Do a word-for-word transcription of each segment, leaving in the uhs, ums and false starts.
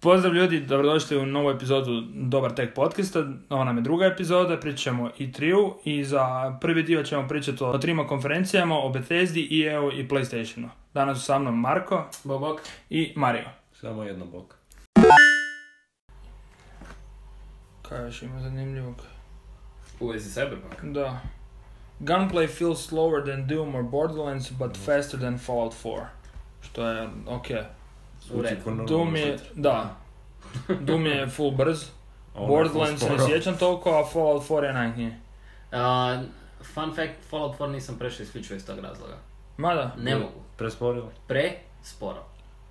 Pozdrav ljudi, dobrodošli u novu epizodu Dobar Tech podcasta. Ovo nam je druga epizoda, pričat ćemo i triju i za prvi dio ćemo pričati o trima konferencijama, o Bethesdi, E A u i PlayStationu. Danas su sa mnom Marko, Bok, bok. I Mario. Samo jedno bok. Kaj još ima zanimljivog? U vezi Cyberpunk. Da. Gunplay feels slower than Doom or Borderlands, but faster than Fallout four. Što je, okej. Okay. Doom je, da. Doom je full brz. Borderlands se ne sjećam toliko, a Fallout four je najhnije. Uh, fun fact, Fallout four nisam prešao isključivo iz tog razloga. Mada? Ne mogu. Presporo? Pre sporo.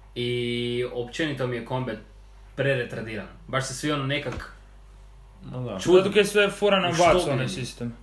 I općenito mi je combat preretardiran. Baš se svi ono nekak No da. Čudo dok je sve fura na bacu onaj sistem.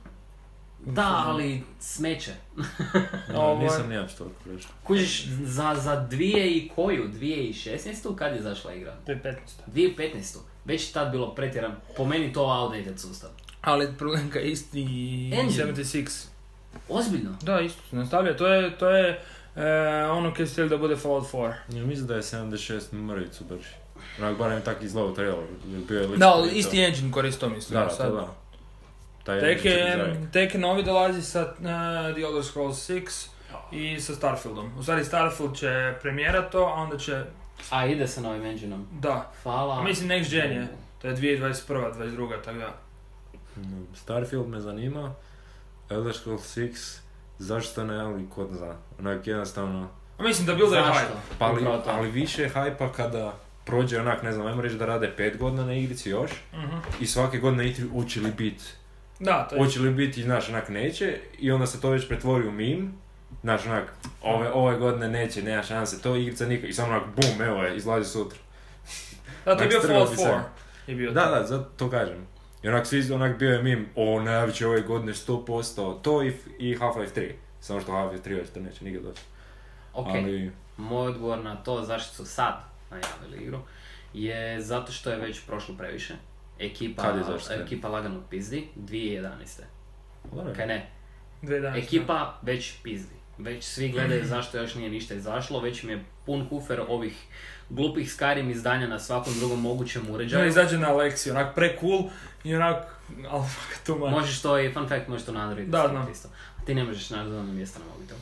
Da, ali smeće. No, nisam nijam što prešao. Kužiš, za, za dvije i koju? dvije tisuće šesnaestu kad je zašla igra? dvije tisuće petnaeste. dvije tisuće petnaestu Već tad bilo pretjeran. Po meni to outdated sustav. Ali problem ka isti sedamdeset šest. Ozbiljno? Da, isto se nastavlja. To je, to je e, ono kaj ste da bude Fallout four. Ja mislim da je sedamdeset šest mrvicu brži. Onak barem tak izgledao trailer. Bio je da, ali isti engine koristo mislim. Da, sad. To da. Taj tek, je, tek je novi dolazi sa uh, The Elder Scrolls six i sa Starfieldom. U stvari Starfield će premijerat to, a onda će... A ide sa novim engine-om? Da. Hvala. A mislim next gen je. To je dvije tisuće dvadeset prva dvadeset druga tako da. Starfield me zanima. Elder Scrolls six, zašto ne, ali kod zna. Onak jednostavno... A mislim da bilo da je hype. Pa ali, ali više je hype-a kada prođe onak, ne znam, ajmo reći da rade pet godina na igrici još. Uh-huh. I svake godine iti uči li biti. Da, to je... Hoće li biti, znaš, onak neće, i onda se to već pretvori u meme, znaš, onak, ove, ove godine neće, nema šanse, to igrica nikad, i samo onak, bum, evo je, izlazi sutra. Da, to je bio Fallout four. Je bio da, da, zato to kažem. I onak, svi, onak, bio je meme, o, najavit će ove godine sto posto, to i, i Half-Life tri, samo što Half-Life tri već to neće nikad doći. Ok, ali... moj odgovor na to zašto su sad najavili igru, je zato što je već prošlo previše. Ekipa, ekipa lagano pizdi, dvije tisuće jedanaeste Kaj ne? dvije tisuće jedanaeste Ekipa već pizdi. Već svi gledaju zašto još nije ništa izašlo, već mi je pun kufer ovih glupih Skyrim izdanja na svakom drugom mogućem uređaju. No, izađe na Alexi, onak pre cool i onak, ali fakat tu man. Možeš to i, fun fact, možeš to na Androidu. Da, znam. A ti ne možeš naći na mjesta na mobitelu.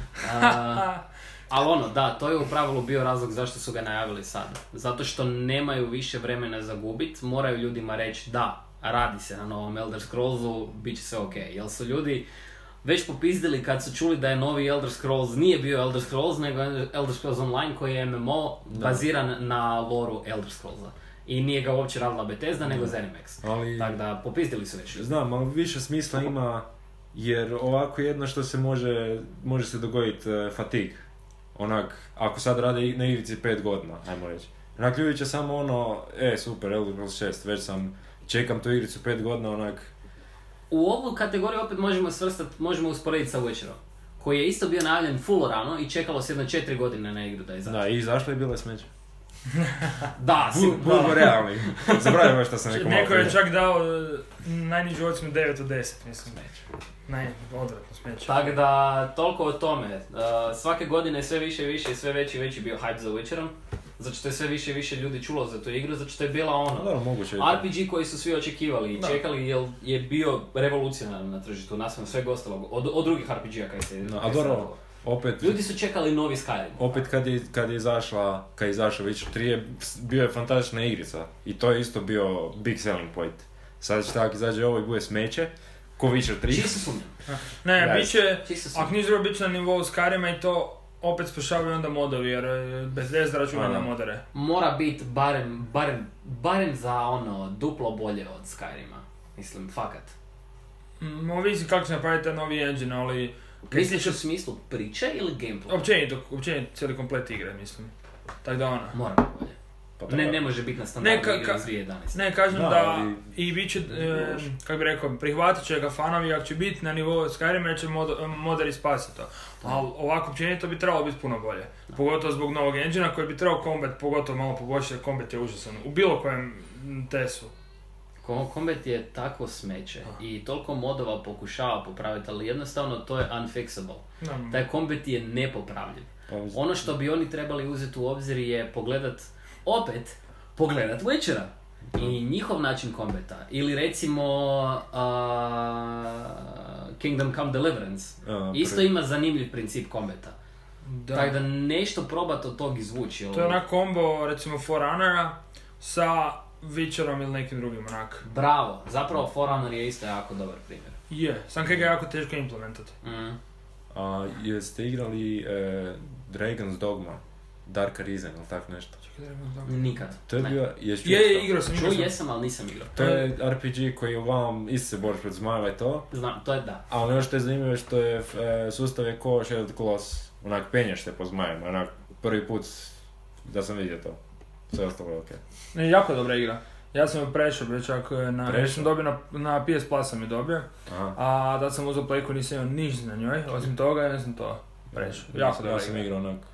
Ali ono, da, to je u pravilu bio razlog zašto su ga najavili sad. Zato što nemaju više vremena za gubit, moraju ljudima reći da, radi se na novom Elder Scrollsu, bit će sve ok. Jel su ljudi već popizdili kad su čuli da je novi Elder Scrolls nije bio Elder Scrolls, nego Elder Scrolls Online koji je M M O da. baziran na loru Elder Scrollsa. I nije ga uopće radila Bethesda, nego ZeniMax. Ali... Tako da, popizdili su već. Znam, ali više smisla ima, jer ovako jedno što se može, može se dogoditi uh, fatigue. Onak, ako sad rade na igrici pet godina, ajmo reći. Onak, ljudi će samo ono, e, super, Elder Scrolls šest, već sam, čekam tu igricu pet godina, onak... U ovu kategoriju opet možemo svrstati, možemo usporediti sa Witcherom, koji je isto bio najavljen full rano i čekalo se jedno četiri godine na igru da izašlo. Da, i izašlo je bilo smeće. Da, sigurno. Budimo realni. Zabravimo što sam neko malo. Neko je čak dao najnižu ocjenu devet od deset, mislim. Smeće. Ne, odvratno smeće. Tako da, toliko o tome. Uh, svake godine sve više i više i sve veći i veći bio hype za Witcherom. Zato što je sve više i više ljudi čulo za tu igru, zato što je bila ono da, moguće R P G koji su svi očekivali i da. čekali jer je bio revolucionaran na tržištu, naspram sveg ostalog, od, od drugih R P G-a kaj se... No, a dobro, opet... Ljudi su čekali novi Skyrim. Opet kad je, kad je izašla, kad je izašla Witcher tri, je, bio je fantastična igrica i to je isto bio big selling point. Sad će tako izađe ovo i bude smeće, ko Witcher tri. Čisto sumnjam. Ne, yes. bit će, ako nisu bit će na nivou Skyrima i to... Opet spašavaju onda modovi, jer Bethesda računa na modere. Mora biti barem, barem, barem za ono duplo bolje od Skyrima. Mislim, fakat. Mm, ovisi kako će napraviti taj novi engine, ali... Misliš u smislu priče ili gameplay? Općenito, općenito cijeli komplet igre, mislim. Tako da ona. Mora biti bolje. Pa ne, ne može biti na standardu igre iz dvije tisuće jedanaeste Ne, kažem da, da i bit će, e, kako bi rekao, prihvatit će ga fanovi, ako će biti na nivou Skyrima, jer će mod, moderi spasiti to. Ali ovako općenito bi trebalo biti puno bolje. No. Pogotovo zbog novog engina koji bi trebao combat, pogotovo malo poboljšati, combat je užasan. U bilo kojem tesu. Combat je tako smeće ah. i toliko modova pokušava popraviti, ali jednostavno to je unfixable. No. Taj combat je nepopravljiv. Ono što bi oni trebali uzeti u obzir je pogledat opet pogledat Witchera i njihov način kombata. Ili recimo uh, Kingdom Come Deliverance. A, Isto pre- ima zanimljiv princip kombata. Da. Tako da nešto probat od tog izvući. To je onak kombo, recimo, Forerunnera sa Witcherom ili nekim drugim, onak. Bravo, zapravo Forerunner je isto jako dobar primjer. Je, sam kaj ga je jako teško implementati. Mm. A jeste igrali e, Dragon's Dogma? Dark Arisen ili tako nešto? Čekaj, da imam dobro. Nikad. To je Ne. bio... Jesi Je, čuo je, to? igrao sam, igrao Čuo sam. jesam, ali nisam igrao. To je R P G koji uglavnom isto se boriš pred zmajeva i to. Znam, to je da. A ono što je zanimljivo je što je e, sustav je ko Shattered Claws. Onak penješ se po zmajima, onak prvi put da sam vidio to. Sve ostalo je okej. Ne, jako dobra igra. Ja sam ju prešao, već ako je na... Prešao? Ja sam dobio na, na P S Plus sam ju dobio. Aha. A da sam uzeo Playku, nisam imao ništa na njoj, osim toga ja sam to prešao. Jako Ja dobra sam igra. igrao onak...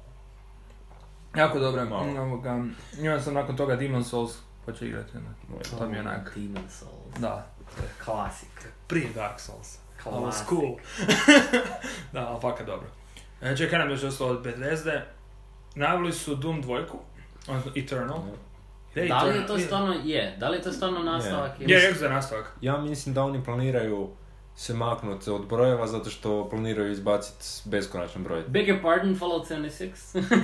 Jako dobra. Malo. Mm, ovoga, imao sam nakon toga Demon Souls, pa ću igrati. Ono. To mi je onak. Demon Souls. Da. To je klasik. Prije Dark Souls. Ovo Klasik. cool. Da, ali fakat dobro. E, čekaj nam još ostalo od Bethesde. Najavili su Doom dvojku, odnosno Eternal. Je, Da li je Eternal, to stvarno, je, da li je to stvarno nastavak? ili- Je, je, za nastavak. Ja mislim da oni planiraju se maknuti od brojeva zato što planiraju izbaciti beskonačan broj. Beg your pardon, Fallout sedamdeset šest?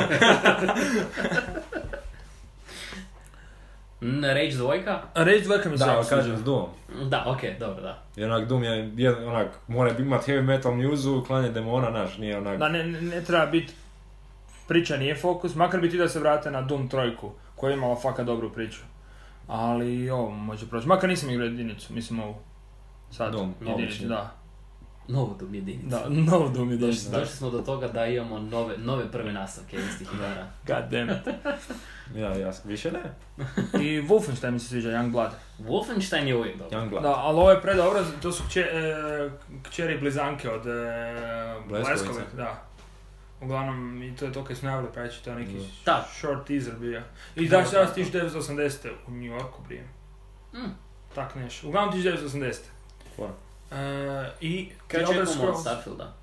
N- Rage dvojka? A Rage dvojka mi se Da, jako ali kažem sviđa. s Doom. Da, okej, dobro, da. I onak Doom je, je onak, mora imati heavy metal muzu, klanje demona, naš, nije onak... Da, ne, ne, ne treba biti, priča nije fokus, makar bi ti da se vrate na Doom trojku, koja je imala fakat dobru priču. Ali ovo može proći, makar nisam igrao jedinicu, mislim ovu. Sad, Doom, jedinicu, obični. da. Novo Doom jedinicu. Da, novo Doom jedinicu, da. Došli smo do toga da imamo nove, nove prve nastavke istih igara. God damn it. Ja, ja, više ne. I Wolfenstein mi se sviđa, Youngblood. Wolfenstein je uvijek dobro. Youngblood. Da, ali ovo je predobro, to su kće, e, kćeri blizanke od e, Bleskovice. Bleskove, da. Uglavnom, i to je to kad smo najavili preći, to je neki Da. short teaser bio. I Da, da se da, raz da. tisuću devetsto osamdesete u New Yorku prije. Mm. Tak neš. Uglavnom tisuću devetsto osamdesete. Fora. E, I Kaj The Elder očekujemo od Scrolls. Starfielda?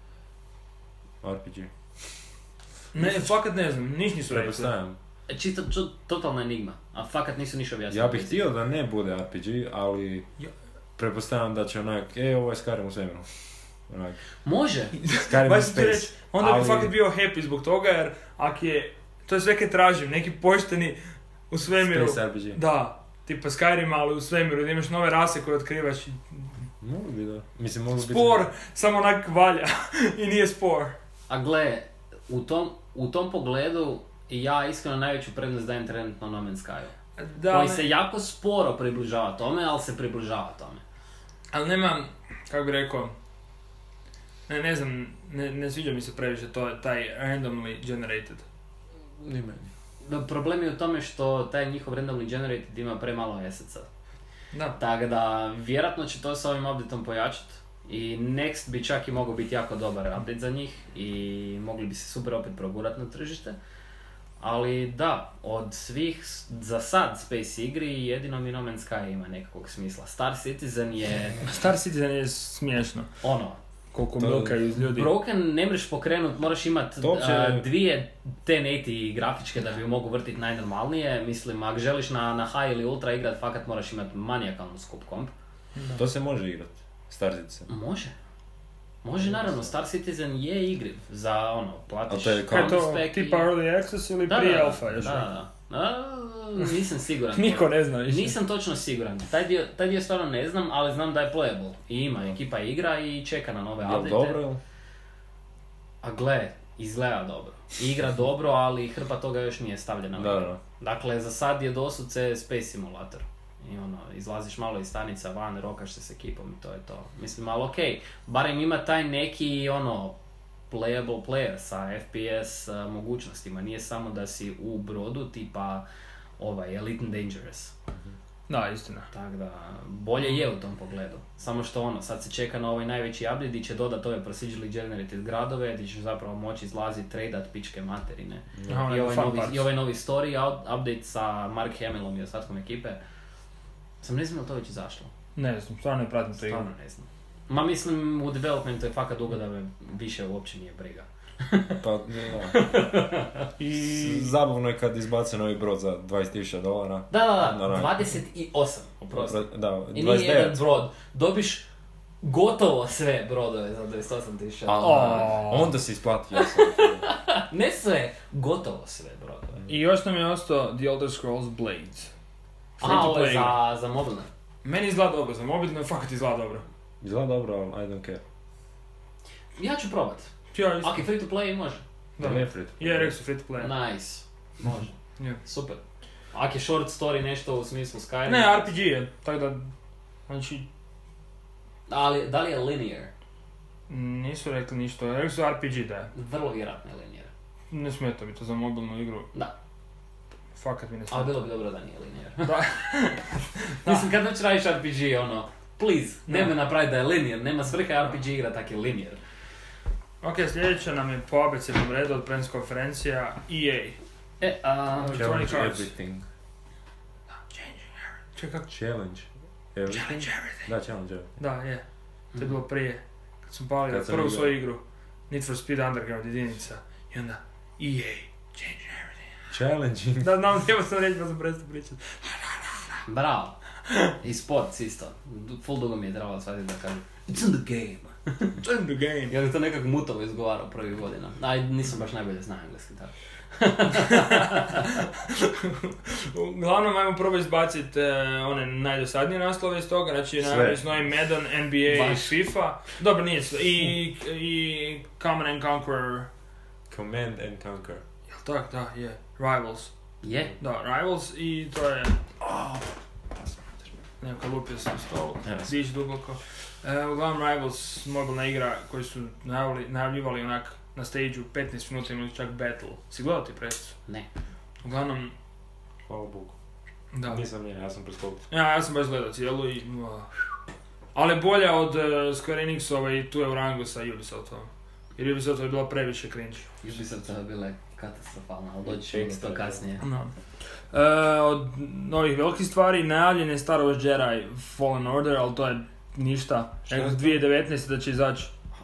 R P G. Ne, fakat ne znam, niš nisu rekli. Prepostavljam. E, Čito, ču, totalna enigma, a fakat nisu ništa objasnili. Ja bih htio da ne bude R P G, ali... Ja. Pretpostavljam da će onak, e, ovo je Skyrim u svemiru. Onak, Može! Skyrim Baš in ću ti reći, space. onda bi Ali- fakat bio happy zbog toga jer ak je, to je sve kaj tražim, neki pošteni u svemiru. Space R P G. Da, tipa Skyrim, ali u svemiru, da imaš nove rase koje otkrivaš. i- Mogu bi da. Mislim, mogu biti... Spor, samo onak valja i nije spor. A gle, u tom, u tom pogledu ja iskreno najveću prednost dajem trenutno No Man's Skyu. Da, Koji ne- se jako sporo približava tome, ali se približava tome. ali nema, kako bi rekao, ne, ne znam, ne, ne sviđa mi se previše to, taj randomly generated. Ni meni. Da, problem je u tome što taj njihov randomly generated ima premalo assets-a. Da. Tako da, vjerojatno će to s ovim updateom pojačati. I Next bi čak i mogao biti jako dobar update za njih i mogli bi se super opet progurati na tržište. Ali da, od svih s- za sad Space igri jedino mi No Man's Sky ima nekakvog smisla. Star Citizen je Star Citizen je smiješno. ono, Koliko To- milkaju iz ljudi. broken ne mreš pokrenut, moraš imat To uopće- a, dvije ten osamdeset grafičke da bi ju mogu vrtit najnormalnije. Mislim, ako želiš na, na high ili ultra igrat, fakat moraš imat manijakalnu skup komp. To se može igrat. Star Citizen. Može. Može, naravno, Star Citizen je igriv za ono, A platiš to je kao- Kaj je to, spec i- tipa early access ili Da, prije da, alfa još? Da, da, da. A, nisam siguran. Niko ne zna više. Nisam točno siguran. Taj dio, taj dio stvarno ne znam, ali znam da je playable. I ima, ekipa igra i čeka na nove Jel update. dobro ili? A gle, izgleda dobro. Igra dobro, ali hrpa toga još nije stavljena u Da, igru. da. Dakle, za sad je dosudce Space Simulator. I ono, izlaziš malo iz stanica van, rokaš se s ekipom i to je to. Mislim, ali okej, barem ima taj neki, ono, playable player sa F P S uh, mogućnostima. Nije samo da si u brodu tipa ovaj, Elite and Dangerous. Da, istina. Tako da, bolje je u tom pogledu. Samo što ono, sad se čeka na ovaj najveći update gdje će dodat ove procedurally generated gradove, gdje ćeš zapravo moći izlaziti, tradat pičke materine. Aha, I ovaj, fun novi, parts. I ovaj novi story out- update sa Mark Hamillom i ostatkom ekipe. Sam ne znam da to već izašlo. Ne znam, stvarno ne pratim to igru. Stvarno ne znam. Ma mislim, u developmentu je fakat dugo da me više uopće nije briga. Pa, da. I... Zabavno je kad izbace novi brod za dvadeset tisuća dolara. Da, da, da, Naravno. dvadeset osam, oprosti. Da, I nije dvadeset jedan devet. brod. Dobiš gotovo sve brodove za dvadeset osam tisuća. A, onda si isplatio sam. Ne sve, gotovo sve brodove. I još nam je ostao The Elder Scrolls Blades. Free A, to ovo je play igra. za, za mobilne. Meni izgleda dobro, za mobilno fakat izgleda dobro. Izgleda dobro, ali I don't care. Ja ću probat. Ja isto. Ako je free to play, može. Da. Je free to play. Je, rekao su free to play. Nice. Može. Je. Super. Ako je short story nešto u smislu Skyrim... Ne, R P G je, tako da, znači, Ali, da li je linear? nisu rekli ništa, rekli su R P G da je. Vrlo vjerojatno je linear. Ne smeta mi to za mobilnu igru, Da. fakat mi ne Ali smeta. bilo bi dobro da nije linear. Da. Mislim, kad već radiš R P G, ono, please, Da. nemoj napraviti da je linear, nema svrhe R P G igra tak je linear. Ok, sljedeća nam je po abecednom redu od press konferencija E A. E, a... Electronic Challenge Arts. everything. Čekaj, kako? Challenge. Everything? Challenge everything. Da, challenge everything. Da, je. To je bilo prije, kad sam palio Kad sam prvu igrao. svoju igru, Need for Speed Underground jedinica, i onda E A, change everything. Challenging. Da, znam, htio sam reći pa sam prestao pričati. Bravo. I sports isto. Full dugo mi je trebalo shvatiti da kažem it's in the game. It's in the game. Jer je to nekako mutovo izgovarao prvih godina. Aj, nisam baš najbolje znao engleski tako. Uglavnom, ajmo probati izbaciti uh, one najdosadnije naslove iz toga, znači Sve. najbolji s novim Madden, N B A Baš. i FIFA. Dobro, nije sve. I, i Command and Conquer, Command and Conquer. jel tak, da, je, Rivals. Je? Da, Rivals i to je... Oh, neka lupio sam stol, Yes. dić duboko. E, uglavnom Rivals, mobilna igra koju su najavili, najavljivali onak na stage-u petnaest minuta ili čak battle. Si gledao ti presicu? Ne. Uglavnom, Hvala Bogu. da. Nisam nije, ja sam preskopio. Ja, ja sam baš gledao cijelu i... Uh, ali bolja od uh, Square Enixova i tu je u rangu sa Ubisoftom. Jer Ubisoft je bila previše cringe. Ubisoft je bila katastrofalna, ali doći ću isto kasnije. No. E, od novih velikih stvari najavljen je Star Wars Jedi Fallen Order, ali to je ništa. Šta je Rekao to? dvije tisuće devetnaeste da će izaći.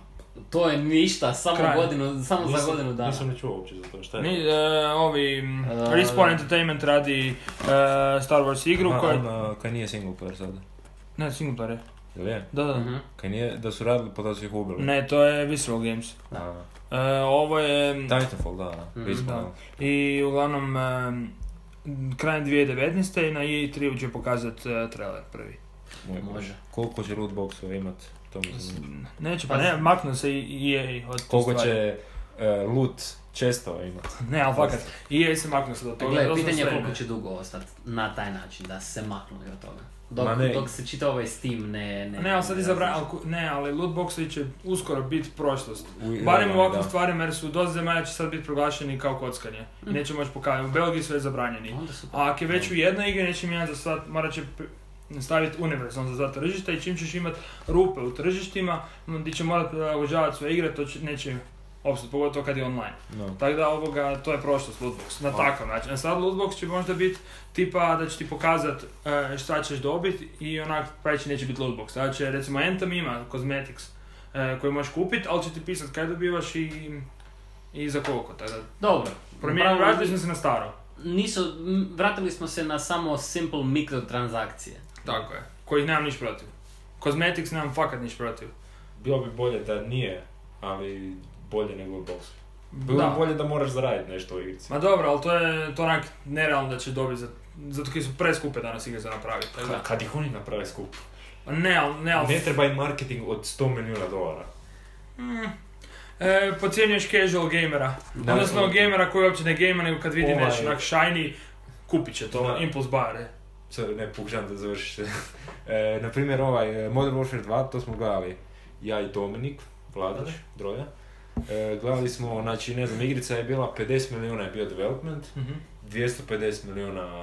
To je ništa, samo Kraj. godinu, samo za godinu dana. Nisam ne čuo uopće za to, šta je? Ni, e, ovi, m, E, Respawn Entertainment radi e, Star Wars igru A, koja... on, uh, kaj nije single player sada? Ne, single player je. Jel je? Da, da. Mhm. Kaj nije, da su radili pa da su ih ubili? Ne, to je Visceral Games. A, E, ovo je... Titanfall, da, Mhm, Respawn. da. I uglavnom, um, krajem dvije tisuće devetnaeste na E A tri će pokazati uh, trailer prvi. Moj Može. Bože. Koliko će loot boxova imat? To me zanima. Neće, pa Pa- ne, maknu se i E A od tih Koliko stvari. će uh, loot čestova imat? Ne, ali fakat, E A se maknu se do toga. Gle, dosta pitanje je sve koliko ime. će dugo ostati na taj način, da se maknuli od toga. Dok, Ma ne. dok se čita ovaj Steam ne... Ne, Ne, ali sad ne izabra... različi. ali ku- Ne, ali lootboxovi će uskoro biti prošlost. U- Barem u da, ovakvim da. stvarima jer su dosta zemalja će sad biti proglašeni kao kockanje. I neće moći pokazati. U Belgiji su već zabranjeni. Onda su... A ako je već u jednoj igri neće mijenjati za sad, morat će p- staviti univerzalno za sva tržišta i čim ćeš imati rupe u tržištima, ono, gdje će morati prilagođavati svoje igre, to će, neće opstati, pogotovo kad je online. No. Tako da ovoga, to je prošlost lootbox, na O. takav način. A sad lootbox će možda biti tipa da će ti pokazat e, šta ćeš dobiti i onak pravići neće biti lootbox. Sada će recimo Anthem ima cosmetics e, koji možeš kupiti, ali će ti pisat kaj dobivaš i, i za koliko. Tako da Dobro. promijenili, Bravo, vratili smo se na staro. Nisu, m, vratili smo se na samo simple mikrotransakcije. Tako je. Kojih nemam niš protiv. Cosmetics nemam fakat niš protiv. Bilo bi bolje da nije, ali bolje nego loot box. Bilo Da. bi bolje da moraš zaraditi nešto u igrici. Ma dobro, ali to je to onak nerealno da će dobiti za, zato kaj su preskupe danas igre za napraviti. Tako da. Ka- Kad ih oni naprave skup. Ne, ali, ne, ali Ne treba im marketing od sto milijuna dolara. Mm. E, podcjenjuješ casual gamera, Da, odnosno da. gamera koji uopće ne gejma, nego kad vidi Ovaj- nešto onak shiny, kupit će to, Da. impulse bar. e. Sad ne pokušam da završiš. e, naprimjer ovaj e, Modern Warfare dva, to smo gledali ja i Dominik, Vladić, Droja. E, gledali smo, znači ne znam, igrica je bila pedeset milijuna je bio development, Mhm. dvjesto pedeset milijuna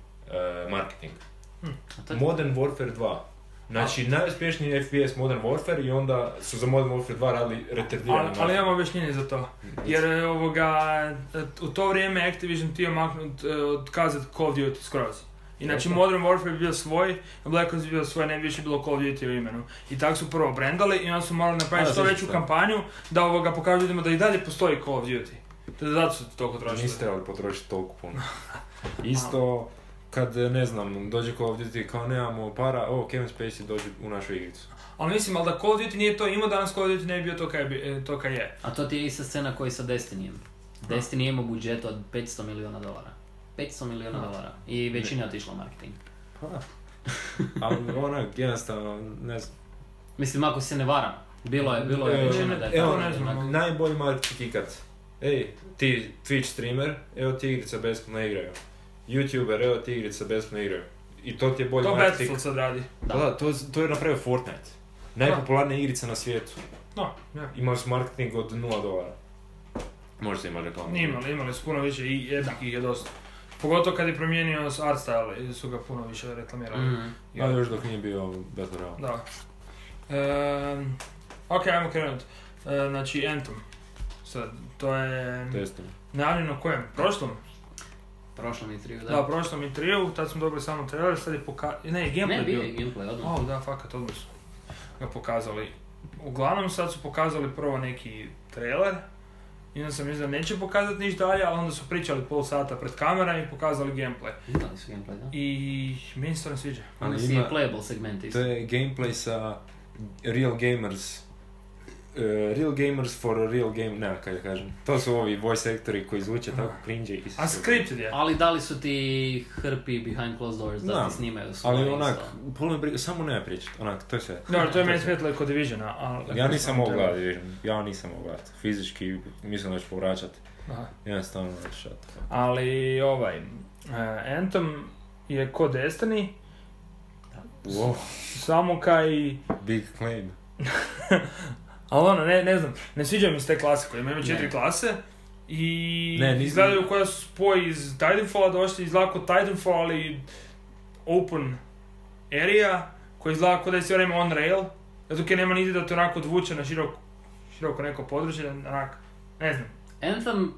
e, marketing. A to je... Modern Warfare dva. Znači, najuspješniji F P S Modern Warfare i onda su za Modern Warfare dva radili retardirani Ali, ali marketing. imam objašnjenje za to. Jer e, ovoga, e, u to vrijeme Activision htio maknut, e, otkazat Call of Duty skroz. I znači Dobro. Modern Warfare bi bio svoj, Black Ops bi bio svoj, ne bi više bilo Call of Duty u imenu. I tako su prvo brandali i onda su morali napraviti A, što da, veću sjećam se. kampanju da ovoga pokažu ljudima da i dalje postoji Call of Duty. Te zato su toliko trošili. Niste trebali potrošiti toliko puno. Isto, kad, ne znam, dođe Call of Duty kao nemamo para, o, Kevin Spacey dođe u našu igricu. Ali mislim, ali da Call of Duty nije to imao, danas Call of Duty ne bi bio to kaj, bi- to kaj je. A to ti je ista scena koji sa Destinijem. Destiny je imao budžet od petsto milijuna dolara. petsto milijuna dolara. I većina je otišla u marketing. Pa, ali onak, jednostavno, ne znam. Mislim, ako se ne varam, bilo je, bilo je Evo, većina da je evo, tako ne znam, onak. ali- Najbolji marketing ikad. Ej, ti Twitch streamer, evo ti igrica besplatno igraju. YouTuber, evo ti igrica besplatno igraju. I to ti je bolji To marketing. Battlefield sad radi. Da, da, to, to je napravio Fortnite. Najpopularnija igrica na svijetu. No, ja. Imali su marketing od nula dolara. Možda se imali reklamu. Nije imali, imali su puno više i jednakih je dosta. Pogotovo kad je promijenio art style, su ga puno više reklamirali. Mhm. A još dok nije bio Battle Royale. Da. Ehm, ok, ajmo krenut. E, znači, Anthem. Sad, to je Testom. najavljeno kojem? Prošlom? Prošlo mi triju, da. Da, prošlom i triju, tad smo dobili samo trailer, sad je poka... Ne, gameplay Ne, bio bio. je gameplay odmah. O, da, fakat, odmah su ga pokazali. Uglavnom, sad su pokazali prvo neki trailer, i onda sam mislio da neće pokazati ništa dalje, ali onda su pričali pol sata pred kamera i pokazali gameplay. Imali su gameplay, da. I meni se to ne sviđa. Onda Ali si ima- je playable segment isto. To je gameplay sa Real Gamers. Uh, real Gamers for a Real Game, ne, kaj da kažem. To su ovi voice actori koji zvuče tako cringe i... A scripted je. Ali dali su ti hrpi behind closed doors da Da, ti snimaju svoje Ali onak, isto. polo me briga, samo ne pričat, onak, to je sve. Dobro, to je meni sve. svijetlo kod Divisiona, ali... Ja nisam mogao gledati Division, ja nisam mogao gledati. Fizički, mislim da ću povraćati. Aha. Jednostavno neću šat. Ali ovaj, uh, Anthem je kod Destiny, Wow, samo kaj... big claim. Ali ono, ne, ne znam, ne sviđa mi se te klase koje imaju četiri Ne. klase i Ne, nisam- izgledaju koja su spoj iz Titanfalla došli, izgleda kod Titanfall, ali open area, koji izgleda kod da je sve vrijeme on rail, zato kaj nema niti da te onako odvuče na široko, široko neko područje, onak, ne znam. Anthem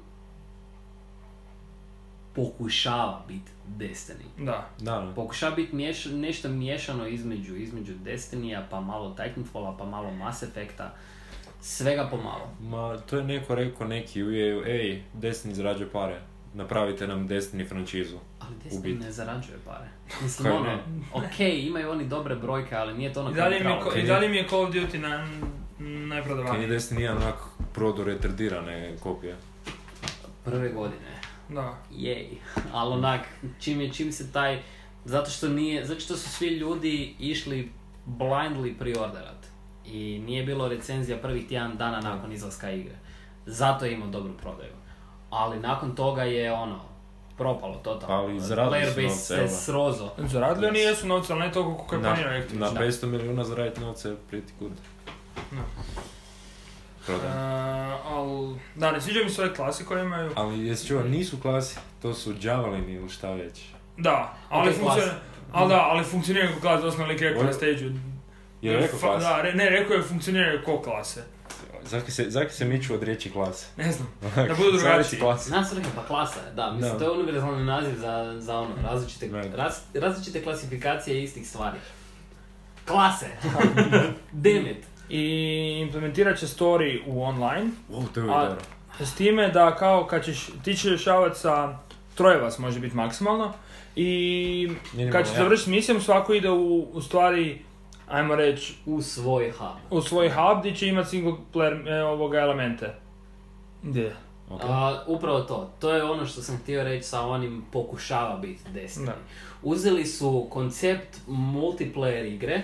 pokušava biti Destiny. Da. Da, da. Pokušava biti miješ, nešto miješano između, između Destinya, pa malo Titanfalla, pa malo Mass Effecta. Svega pomalo. Ma, to je neko rekao neki u E A, ej, Destiny zarađuje pare. Napravite nam Destiny franšizu. Ali U Destiny biti. ne zarađuje pare. Mislim, Kaj ono, ne? ok, imaju oni dobre brojke, ali nije to ono I kao dalje, mi je, pravo. ko- i dalje mi je Call of Duty na, Kaj najprodavaniji. je Destiny jedan onak prodo retardirane kopije. Prve godine. Da. Jej. Ali onak, čim je, čim se taj... Zato što nije, zato što su svi ljudi išli blindly preorderat. I nije bilo recenzija prvih tjedan dana nakon izlaska igre. Zato je imao dobru prodaju. Ali nakon toga je ono, propalo totalno. Ali zaradili su Player base novce, se evo ga. srozo. Zaradili oni jesu novce, ali ne toliko koliko je Na, planirao Activision. na Da. petsto milijuna zaraditi novce je pretty good. Da. Prodaj. Uh, al, da, ne sviđa mi se ove klase koje imaju. Ali jesi čuo, nisu klasi, to su javelini ili šta već. Da, ali Ok, funkcionira, klase. ali da, ali funkcioniraju kao klase, doslovno lik rekao na Ovo- stage-u. Je li rekao Fa- klasi? Da, re, ne, rekao je funkcioniraju ko klase. Zaki se, zaki se miču od riječi klase? Ne znam, da budu Zavisi drugačiji. klase. Nas rekao, pa klasa je, da, mislim, Da. to je univerzalni naziv za, za ono, različite, Ne. raz, različite klasifikacije istih stvari. Klase! Damn it! I implementirat će story u online, Wow, to je A- dobro. s time da kao kad ćeš, ti ćeš rješavati sa troje vas može biti maksimalno i Minimalno, kad ćeš ja. završiti misijom svako ide u, u stvari, ajmo reći, U svoj hub. u svoj hub gdje će imati single player e, ovoga elemente. Gdje? Ok. A, upravo to. To je ono što sam htio reći sa onim pokušava biti Destiny. Da. Uzeli su koncept multiplayer igre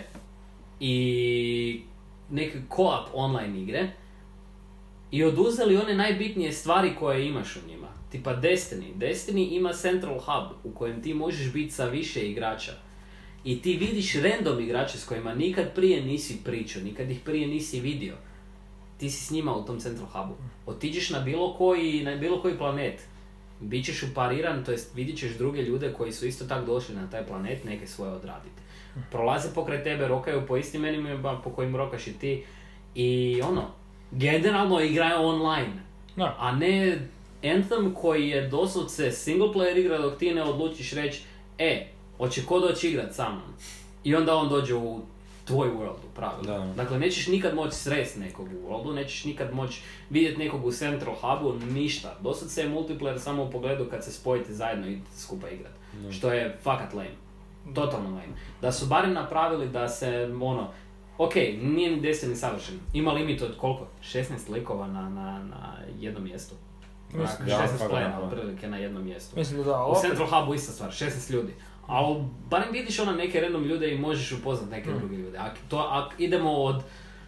i neke co-op online igre i oduzeli one najbitnije stvari koje imaš u njima. Tipa Destiny. Destiny ima central hub u kojem ti možeš biti sa više igrača. I ti vidiš random igrače s kojima nikad prije nisi pričao, nikad ih prije nisi vidio. Ti si s njima u tom central hubu. Otiđeš na bilo koji, na bilo koji planet. Bićeš upariran, to jest vidit ćeš druge ljude koji su isto tak došli na taj planet, neke svoje odraditi. Prolaze pokraj tebe, rokaju po istim menima po kojim rokaš i ti. I ono, generalno igraju online. Da. A ne Anthem koji je doslovce single player igra dok ti ne odlučiš reći e, Hoće ko doći igrat sa mnom. I onda on dođe u tvoj world u pravilu. Da. Dakle, nećeš nikad moći sresti nekog u worldu, nećeš nikad moći vidjeti nekog u Central Hubu, ništa. Dosad se je multiplayer samo u pogledu kad se spojite zajedno i skupa igrat. Da. Što je fakat lame. Totalno lame. Da su barem napravili da se, ono, ok, nije ni Destiny savršen. Ima limit od koliko? šesnaest likova na, na, na jednom mjestu. Mislim, da, šesnaest fakat, playera da. otprilike na jednom mjestu. Mislim da da, U opet. Central Hubu ista stvar, šesnaest ljudi. Ali barem vidiš ona neke random ljude i možeš upoznat neke Mm. druge ljude. Ak, to, ak idemo od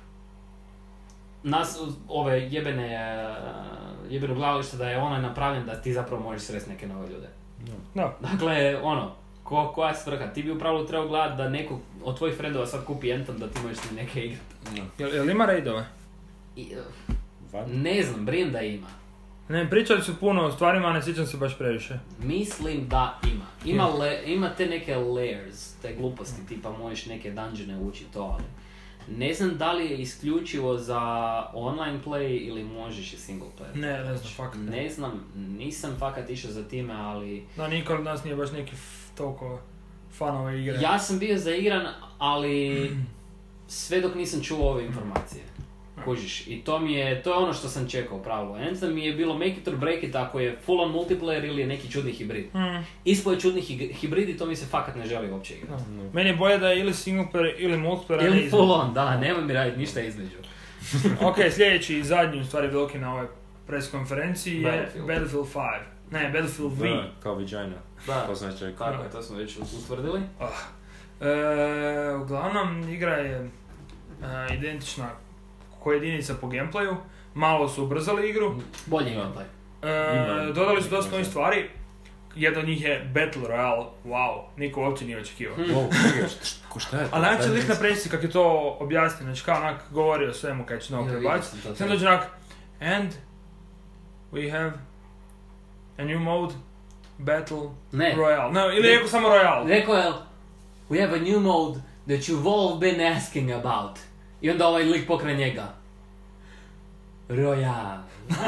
nas, ove jebene, uh, jebeno glavalište da je onaj napravljen da ti zapravo možeš sresti neke nove ljude. Da. Dakle, ono, ko, koja svrha? Ti bi u pravilu trebao gledati da neko od tvojih frendova sad kupi Anthem da ti možeš s njim neke igrati. Jel, jel ima raidove? I, uh, Van? ne znam, brijem da ima. Ne, pričali su puno o stvarima, ne sjećam se baš previše. Mislim da ima. Ima, le, ima te neke layers, te gluposti, tipa možeš neke dungeone ući to, ali ne znam da li je isključivo za online play ili možeš i single player. Ne, ne znam, fakat ne. Ne znam, nisam fakat išao za time, ali Da, niko od nas nije baš neki f- toliko fanove igre. ja sam bio zaigran, ali sve dok nisam čuo ove informacije. Kužiš, i to mi je, to je ono što sam čekao pravo. Anthem mi je bilo make it or break it ako je full on multiplayer ili je neki čudni hibrid. Mm. Ispod je čudni hi- hibrid i to mi se fakat ne želi uopće igrati. Da. Meni je bolje da je ili single player ili multiplayer, a ne Ili između. full on, da, nemoj mi raditi ništa između. Ok, sljedeći i zadnji u stvari veliki na ovoj press konferenciji je Battlefield. Battlefield pet. Ne, Battlefield V. Da, kao vagina. Da, To sam čekao. tako je, to smo već utvrdili. Ah. E, uglavnom, igra je e, identična ko jedinica po gameplayu. Malo su ubrzali igru. Bolji Da. gameplay. E, Ima- dodali su dosta ima novih se. stvari. Jedna od njih je Battle Royale. Wow, niko uopće nije očekivao. Hmm. Wow, čekaj, št- ko šta je to? Ali najveći Daj mi lik na reci. presici kako je to objasnio, znači kao onak govori o svemu kad će novo Ja, vidio prebaciti. sam to Sam sve. dođe onak, and we have a new mode, Battle Ne. Royale. No, ili Ne. rekao samo Royale. Rekao je, we have a new mode that you've all been asking about. I onda ovaj lik pokraj njega. Royale.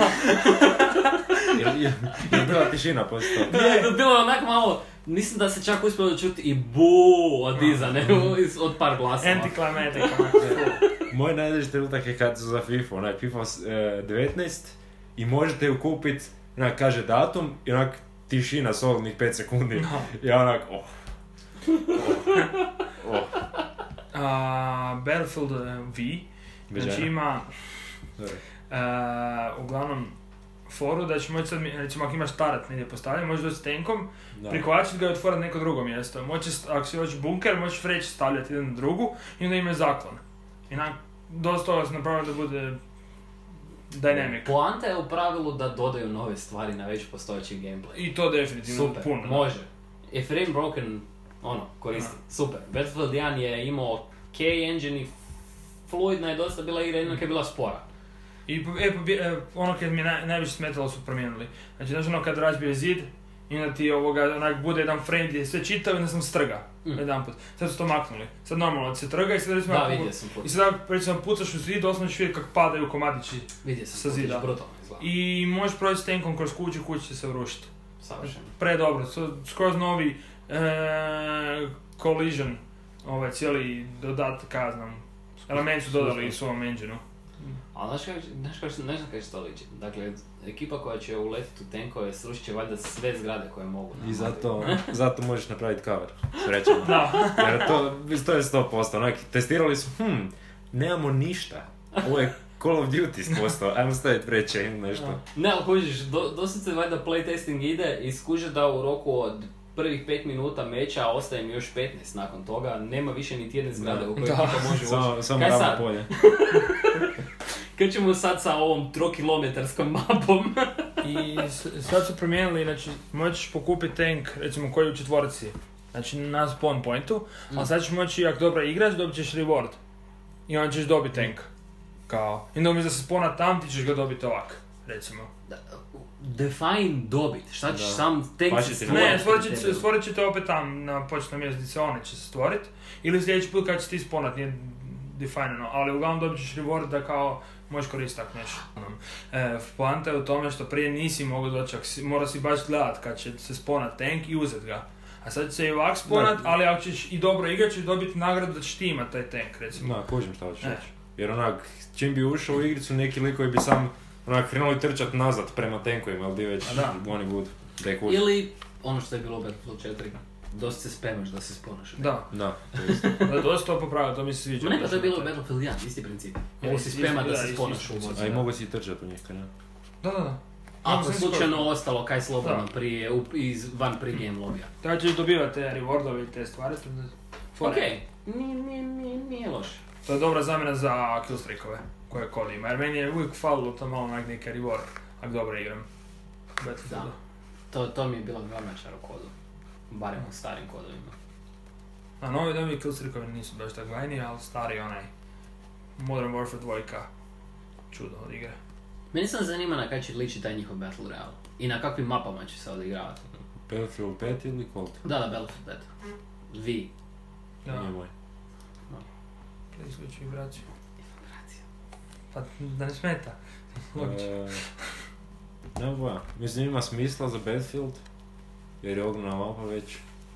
Je, je, je bila tišina poslije to. Je, bilo je onak malo, mislim da se čak uspjelo čuti i buu od iza, ne, iz- od par glasova. Anticlimactic, onak. Moj najdraži trenutak je kad su za FIFA, onaj FIFA eh, devetnaest i možete ju kupit, onak kaže datum i onak tišina solidnih pet sekundi. Ja onak, oh. Oh. oh. A, Battlefield eh, V, znači Bežana. ima Dobro. eh, uglavnom foru da će moći sad, mi- recimo ako imaš tarat negdje postavljen, možeš doći s tenkom, Da. prikvačiti ga i otvoriti neko drugo mjesto. Moći, ako si hoćeš bunker, možeš vreći stavljati jedan na drugu i onda ima zaklon. I na, dosta toga se napravilo da bude dynamic. Poanta je u pravilu da dodaju nove stvari na već postojeći gameplay. I to definitivno Super, puno. da. može. If it ain't broken, ono, koristi. Super. Battlefield jedan je imao ok engine i fluidna je dosta bila igra, jednako je bila spora. I po- e, po- e, ono kad mi je naj, najviše smetalo su promijenili. Znači, znaš ono kad razbije zid, i onda ti ovoga, onak bude jedan frame gdje je sve čitao i onda sam strga. Mm. Jedan put. Sad su to maknuli. Sad normalno se trga i sad recimo... Da, ako- vidio sam put. I sad ako recimo pucaš u zid, osnovno ćeš vidjeti kako padaju komadići. Vidio sam sa put, zida. brutalno izgleda. I možeš proći s tenkom kroz kuću, kuća će se urušiti. Savršeno. Predobro, so, skroz novi e, collision, ovaj cijeli dodatak, ja znam, element su dodali i svom engine-u. Ali znaš kako, znaš kako, ne znam kako će to liči. Dakle, ekipa koja će uletiti u tenkove srušit će valjda sve zgrade koje mogu. I zato, zato možeš napraviti cover, srećan. Da. Jer to, to je sto posto, onak, testirali su, hm, nemamo ništa. Ovo je Call of Duty postao, ajmo staviti vreće ili nešto. Ne, ali kužiš, do, dosad se valjda playtesting ide i skuže da u roku od prvih pet minuta meča ostaje mi još petnaest nakon toga, nema više niti jedne zgrade u kojoj Da. ekipa može ući. Samo, samo Kaj ravno sad? polje. Kad ćemo sad sa ovom trokilometarskom mapom? I s- sad su promijenili, znači, možeš pokupiti tank, recimo koji je u četvorci, znači na spawn pointu, Mm. a sad ćeš moći, ako dobro igraš, dobit ćeš reward. I onda ćeš dobiti tank. Kao, i onda umjesto da se spona tam, ti ćeš ga dobiti ovak, recimo. Define dobit, šta ćeš Da. sam tek Pa se će ti- stvoriti? Ne, stvorit ćete, stvorit ćete opet tam na početnom mjestu gdje se one će se stvorit. Ili sljedeći put kad će ti sponat, nije definirano, ali uglavnom dobit ćeš reward da kao možeš koristiti tak nešto. E, poanta je u tome što prije nisi mogao doći, ako si- morao si baš gledat kad će se sponat tank i uzet ga. A sad će se i ovak sponat, ali ako ćeš i dobro igrat, ćeš dobiti nagradu da ćeš ti imat taj tank, recimo. Da, kužim šta hoćeš E. reći. Jer onak, čim bi ušao u igricu, neki likovi bi sam onak krenuli trčat nazad prema tankovima, ali di već A da. oni budu. Da ih uđu. Ili, ono što je bilo u Battlefield četiri, dosta se spemaš da se sponaš. Da, Da, to je isto. da dosta to popravio, to mi se sviđa. Ma ne, pa to je bilo u Battlefield jedan, isti princip. Mogu si isti- spemat da da, se isti- sponaš isti u princip. A i moci. mogu si i trčat u njih, kad ne? Da, da, da. Ako sam slučajno skoro- ostalo kaj slobodno Da. prije, u, iz, van pre-game lobija. Tada ćeš dobivati te rewardove i te stvari. to je fora. Okej, nije, nije, nije, nije loše. To je dobra zamjena za killstreakove koje Cody ima, jer meni je uvijek falilo to malo onak neki reward, ako dobro igram. u Battlefieldu. Da. To, to mi je bila glavna čar u kodu. Barem u starim kodovima. A novi novi killstreakovi nisu baš tako gajni, ali stari onaj Modern Warfare dva, čudo od igre. Meni sam zanima na kaj će liči taj njihov Battle Royale. I na kakvim mapama će se odigravati. Battlefield pet ili Colt? Da, da, Battlefield pet. Vi. Da, Nije moj. isključi vibraciju. Pa da ne smeta. Logično. E, ne boja. Mislim, ima smisla za Battlefield, jer je ogromna mapa već.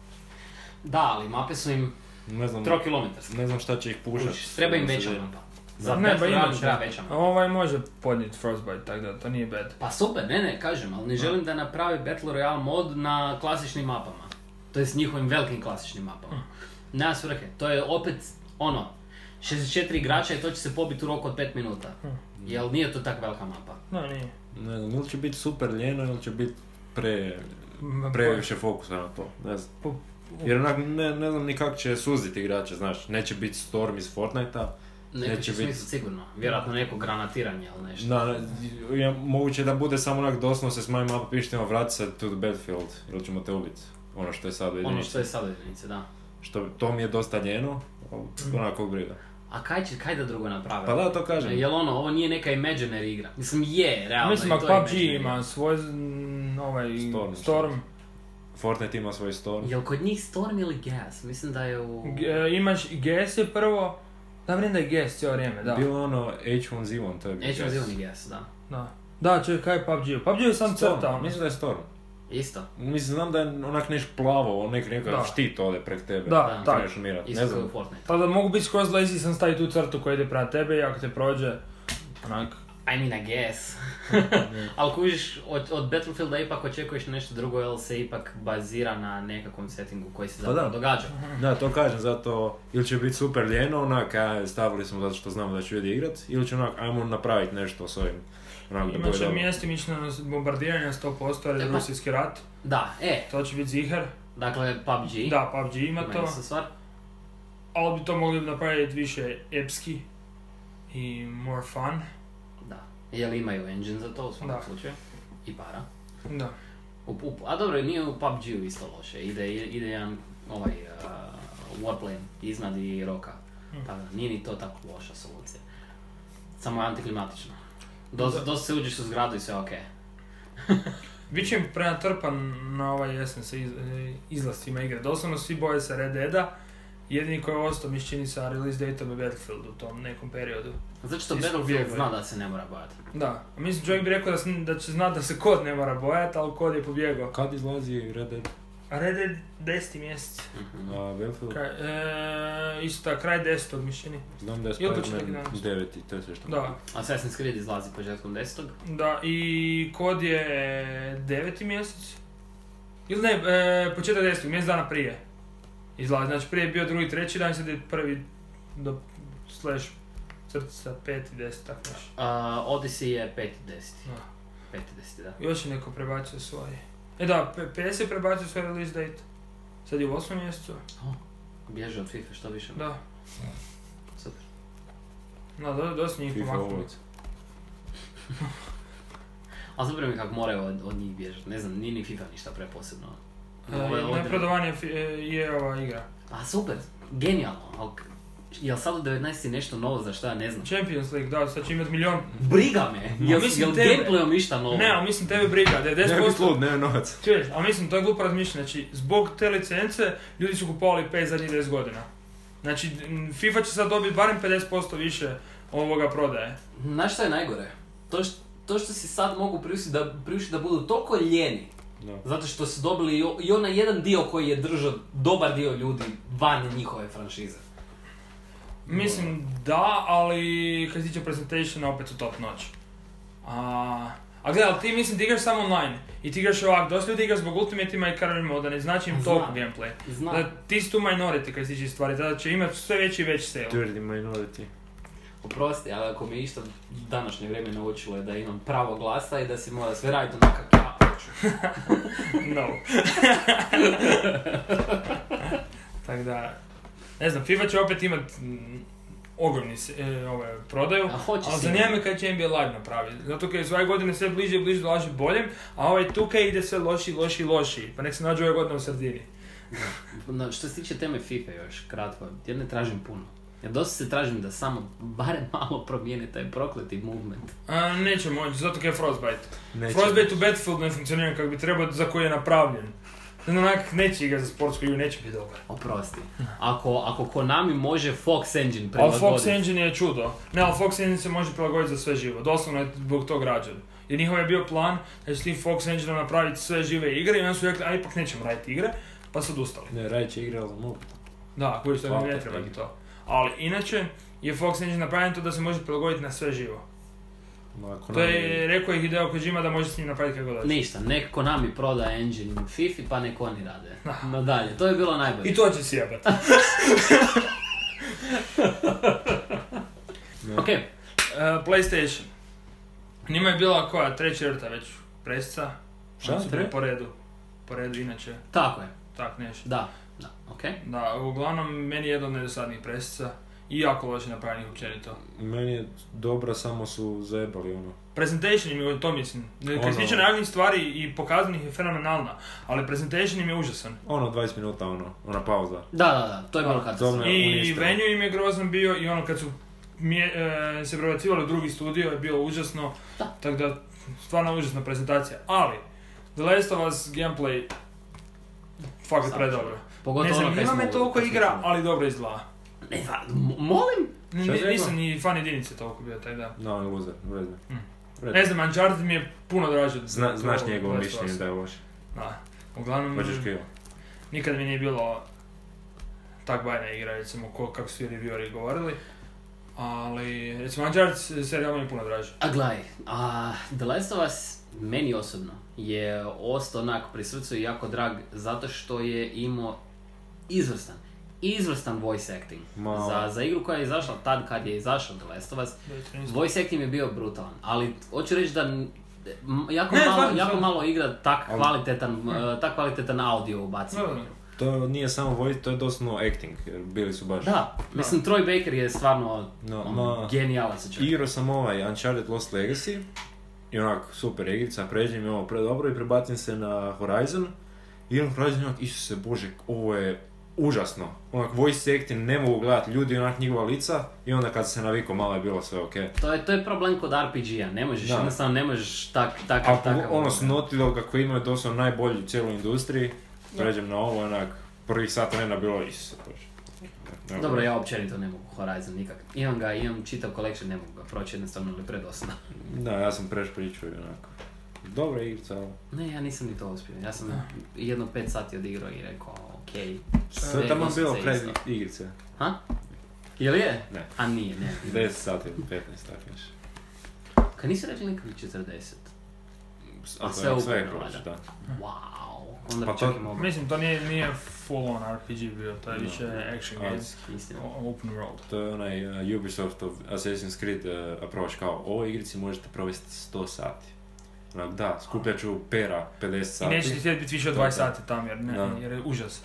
Da, ali mape su im Ne znam, trokilometarske. ne znam šta će ih pušat. Kužiš, treba im veća Da se- mapa. Za Ne, ba Battle ima Royale će. treba veća mapa. Ovaj može podnijeti Frostbite, tako da to nije bad. Pa super, ne ne, kažem, ali ne želim da napravi Battle Royale mod na klasičnim mapama. To jest njihovim velikim klasičnim mapama. Nema svrhe, to je opet ono, šezdeset četiri igrača i to će se pobiti u roku od pet minuta. Jel nije to tak velika mapa? No, nije. Ne znam, ili će biti super ljeno, ili će biti pre, Ma, previše fokusa na to, ne znam. po- Jer onak ne, ne znam ni kako će suziti igrače, znaš, neće biti Storm iz Fortnite-a. Neko Neće će biti. smislit sigurno, vjerojatno neko granatiranje ili nešto. Da, ja, moguće da bude samo onak doslovno se smanji mapa, pištimo vrati se to the battlefield, ili ćemo te ubiti. Ono što je sad u Ono jedinici. što je sad u jedinici, da. Što, to mi je dosta ljeno, ali onako briga. A kaj će, kaj da drugo naprave? Pa da, to kažem. Jel ono, ovo nije neka imaginary igra? Mislim, je, realno. Mislim, i ako to je P U B G imaginary. ima svoj mm, ovaj Storm. Storm, Fortnite ima svoj Storm. Jel kod njih Storm ili Gas? Mislim da je u... G- e, imaš i G S je prvo, da vrim da je G S cijelo vrijeme, da. Bilo ono H jedan Z jedan, to je bio. H jedan Z jedan i Gas, da. Da, da čekaj, kaj je P U B G? P U B G je sam Storm, crta, ono. mislim da je Storm. Isto. Mislim, znam da je onak neš plavo, nek Da. neka štit ode prek tebe. Da, Da. tak. Kreneš umirat, Isto ne kao znam. u Fortnite. Pa da mogu biti skroz lazy sam staviti tu crtu koja ide prema tebe i ako te prođe, onak, I mean, I guess. Ali kužiš, od, od Battlefielda ipak očekuješ nešto drugo, jer se ipak bazira na nekakvom settingu koji se Pa zapravo da. događa. Da, to kažem, zato ili će biti super ljeno, onak, aj, stavili smo zato što znamo da će ljudi igrat, ili će onak, ajmo napraviti nešto s ovim, onak, da imaš bude dobro. mjestimično bombardiranje sto posto jer je E pa- rusijski rat, Da, e, to će biti ziher. dakle P U B G. Da, P U B G ima ima to, ista stvar. ali bi to mogli napraviti više epski i more fun. Da. Jel imaju engine za to u svakom Da. slučaju? I para. Da. U, u, a dobro, nije u P U B G-u isto loše. Ide, ide jedan ovaj uh, warplane iznad i roka. Hmm. Tako da, nije ni to tako loša solucija. Samo je antiklimatično. Dosta Da. dosta se uđeš u zgradu i sve ok. Biće im prenatrpan na ovaj jesen sa iz, izlascima igre. Doslovno svi boje se Red Deada. Jedini koji je ostao mi se čini sa release dateom je Battlefield u tom nekom periodu. Zato što Svi su Battlefield pobjegli. zna da se ne mora bojati. Da, a mislim čovjek bi rekao da, sn- da će znat da se kod ne mora bojati, ali kod je pobjegao. Kad izlazi Red Dead? A Red Dead deseti mjesec. Mhm. A Battlefield? Kraj, e, isto tako, kraj desetog mi se čini. Znam da je Ili početak Spider-Man danas. deveti, to je sve što. Da, Assassin's Creed izlazi početkom desetog. da, i kod je deveti mjesec. Ili ne, e, početak desetog, mjesec dana prije. Izlazi, znači prije je bio drugi, treći dan, sad je prvi do slash crtica peti, deset, tako nešto. Uh, Odyssey je peti deseti. Da. peti deseti, da. Još je neko prebacio svoje. E da, P- PS je prebacio svoj release date. Sad je u osmom mjesecu. Oh, bježe od FIFA što više. Da. Super. Da, do, dosta njih FIFA pomaknuli. Awards. Ali super mi kako moraju od, od njih bježati. Ne znam, nije ni FIFA ništa preposebno. E, Ovo je odre- Najprodovanija fi- e, je ova igra. A super, genijalno. Ali k- jel sad u devetnaest nešto novo za šta ja ne znam? Champions League, da, sad će imat milion. Briga me! Jel, mislim jel tebe. gameplayom išta novo? Ne, ali mislim tebe briga, Ne devedeset bi posto. slud, nema novac. Čuješ, ali mislim, to je glupo razmišljanje. Znači, zbog te licence, ljudi su kupovali pet zadnjih deset godina. Znači, m, FIFA će sad dobiti barem pedeset posto više ovoga prodaje. Znaš šta je najgore? To, š- to što si sad mogu priuštiti da, priuštiti da budu toliko ljeni No. Zato što su dobili i, o- i onaj jedan dio koji je držao dobar dio ljudi van njihove franšize. Mislim da, ali kad se tiče presentationa opet su top notch. A, a gledaj, ali ti mislim ti igraš samo online i ti igraš ovak, dosta ljudi igra zbog Ultimate-ima i Career moda, ne znači im toliko Znam. gameplay. Znam. Da, ti si tu minority kad se tiče stvari, tada će imati sve veći i veći sale. Dirty minority. Oprosti, ali ako mi je išta današnje vrijeme naučilo je da imam pravo glasa i da si mora sve raditi onak kak ja hoću. No. Tako da, ne znam, FIFA će opet imat mm, ogromni se- e, ove, prodaju, A hoće ali sigurno. zanima me kad će N B A Live napraviti. Zato kad je svake godine sve bliže i bliže dolazi boljem, a ovaj two K ide sve loši, loši, loši. Pa nek se nađe ove godine u sredini. No, što se tiče teme FIFA još, kratko, ja ne tražim puno. Ja dosta se tražim da samo barem malo promijeni taj prokleti movement. A, neće moći, zato kad je Frostbite. Neće. Frostbite u Battlefieldu ne funkcionira kako bi trebao, za koji je napravljen. Onak, neće igra za sportsku igru, neće biti dobar. Oprosti. Ako, ako Konami može Fox Engine Ali prilagoditi... Fox Engine je čudo. Ne, ali Fox Engine se može prilagoditi za sve živo. Doslovno je zbog tog rađen. Jer njihov je bio plan da će tim Fox Engine napraviti sve žive igre i onda su rekli, a ipak nećemo raditi igre, pa su odustali. Ne, radit će igre za mobitel. Da, koji što Hvala ne te, treba Frank. i to. Ali inače je Fox Engine napravljen to da se može prilagoditi na sve živo. Ma, To je rekao i Hideo Kojima da može s njim napraviti kako god. Ništa, nek Konami proda engine FIFA pa nek oni rade. No dalje, to je bilo najbolje. I to će si jebati. Ok, Uh, PlayStation. Njima je bila koja, treća vrta već presica. Šta? Oni su bili Tre? po redu. Po redu inače. tako je. Tak, nešto. Da, da, ok. Da, uglavnom meni je jedna od nedosadnih presica. I jako loše napravljenih općenito. Meni je dobra, samo su zajebali ono. Presentation im je, to mislim. Kad se Ono- tiče najavnih stvari i pokazanih je fenomenalna, ali presentation im je užasan. Ono, dvadeset minuta, ono, ona pauza. Da, da, da, to je bilo Da, kad dobro. I uništeno. venue im je grozan bio i ono kad su mje, e, se prebacivali u drugi studio je bilo užasno. Da. Tako da, stvarno užasna prezentacija. Ali, The Last of Us gameplay fakat Savršeno. predobro. Pogotovo Ne ono kad zanima smo- me toliko kad smo igra, čuli. ali dobro izgleda. Ne, va, m- molim? N- Šta si rekao? Nisam ni fan jedinice toliko bio, taj da. No, on je loser, vredno. Mm. Vredno. Ne znam, Uncharted mi je puno draži od Zna, od znaš ovog njegovo Last of mišljenje Us. da je loše. Da. Uglavnom, Hoćeš krivo. nikad mi nije bilo tak bajna igra, recimo, ko, kako su revieweri govorili. Ali, recimo, Uncharted serijal mi je puno draži. A gledaj, a The Last of Us, meni osobno, je ostao onak pri srcu i jako drag zato što je imao izvrstan, izvrstan voice acting. Ma- Za, za igru koja je izašla tad kad je izašao The Last of Us, voice acting je bio brutalan, ali hoću reći da m- jako, Ne, malo, stvarno, jako stvarno. malo igra tak Ali- kvalitetan, uh, tak kvalitetan audio ubaci. Da, u da. igru. To nije samo voice, to je doslovno acting, jer bili su baš... Da, mislim Troy Baker je stvarno No, ono, ma- genijalan se čovjek. Igrao sam ovaj Uncharted Lost Legacy i onak super igrica, pređem je ovo predobro i prebacim se na Horizon i on Horizon onak, isuse bože, ovo je užasno. Onak voice acting, ne mogu gledati ljudi onak njegova lica i onda kad se navikao malo je bilo sve okej. To je, to je problem kod R P G-a, ne možeš, Da. jednostavno ne možeš tak, tak, A takav... ono s Naughty Dog koji imaju doslovno najbolji u cijeloj industriji, pređem na ovo onak, prvih sat vremena bilo isuse bože. Ne Dobro, mogu. ja općenito ne mogu Horizon nikak. Imam ga, imam čitav collection, ne mogu ga proći, jednostavno li predosadno. Da, ja sam preš pričao i onako. Dobra igrica, ali... Ne, ja nisam ni to uspio. Ja sam jedno pet sati odigrao i rekao, okej. Sve tamo kosice bilo kraj isto. igrice. Ha? Jel je? Ne. A nije, ne. deset sati ili petnaest, tako nešto. Kad nisi rekli nikad četrdeset? A Ako sve je ukupno, sve kroz, valjda. da. Wow. Onda Pa bi to- čak i mogao. Mislim, to nije, nije full on R P G bio, to je No. više action A, game, Istina. o- open world. To je onaj uh, Ubisoftov Assassin's Creed uh, approach, kao u ovoj igrici možete provesti sto sati. Onak, da, skupljat ću pera pedeset I sati. neće ti htjeti biti više od To, dvadeset da. sati tam jer, ne, Da. jer je užas.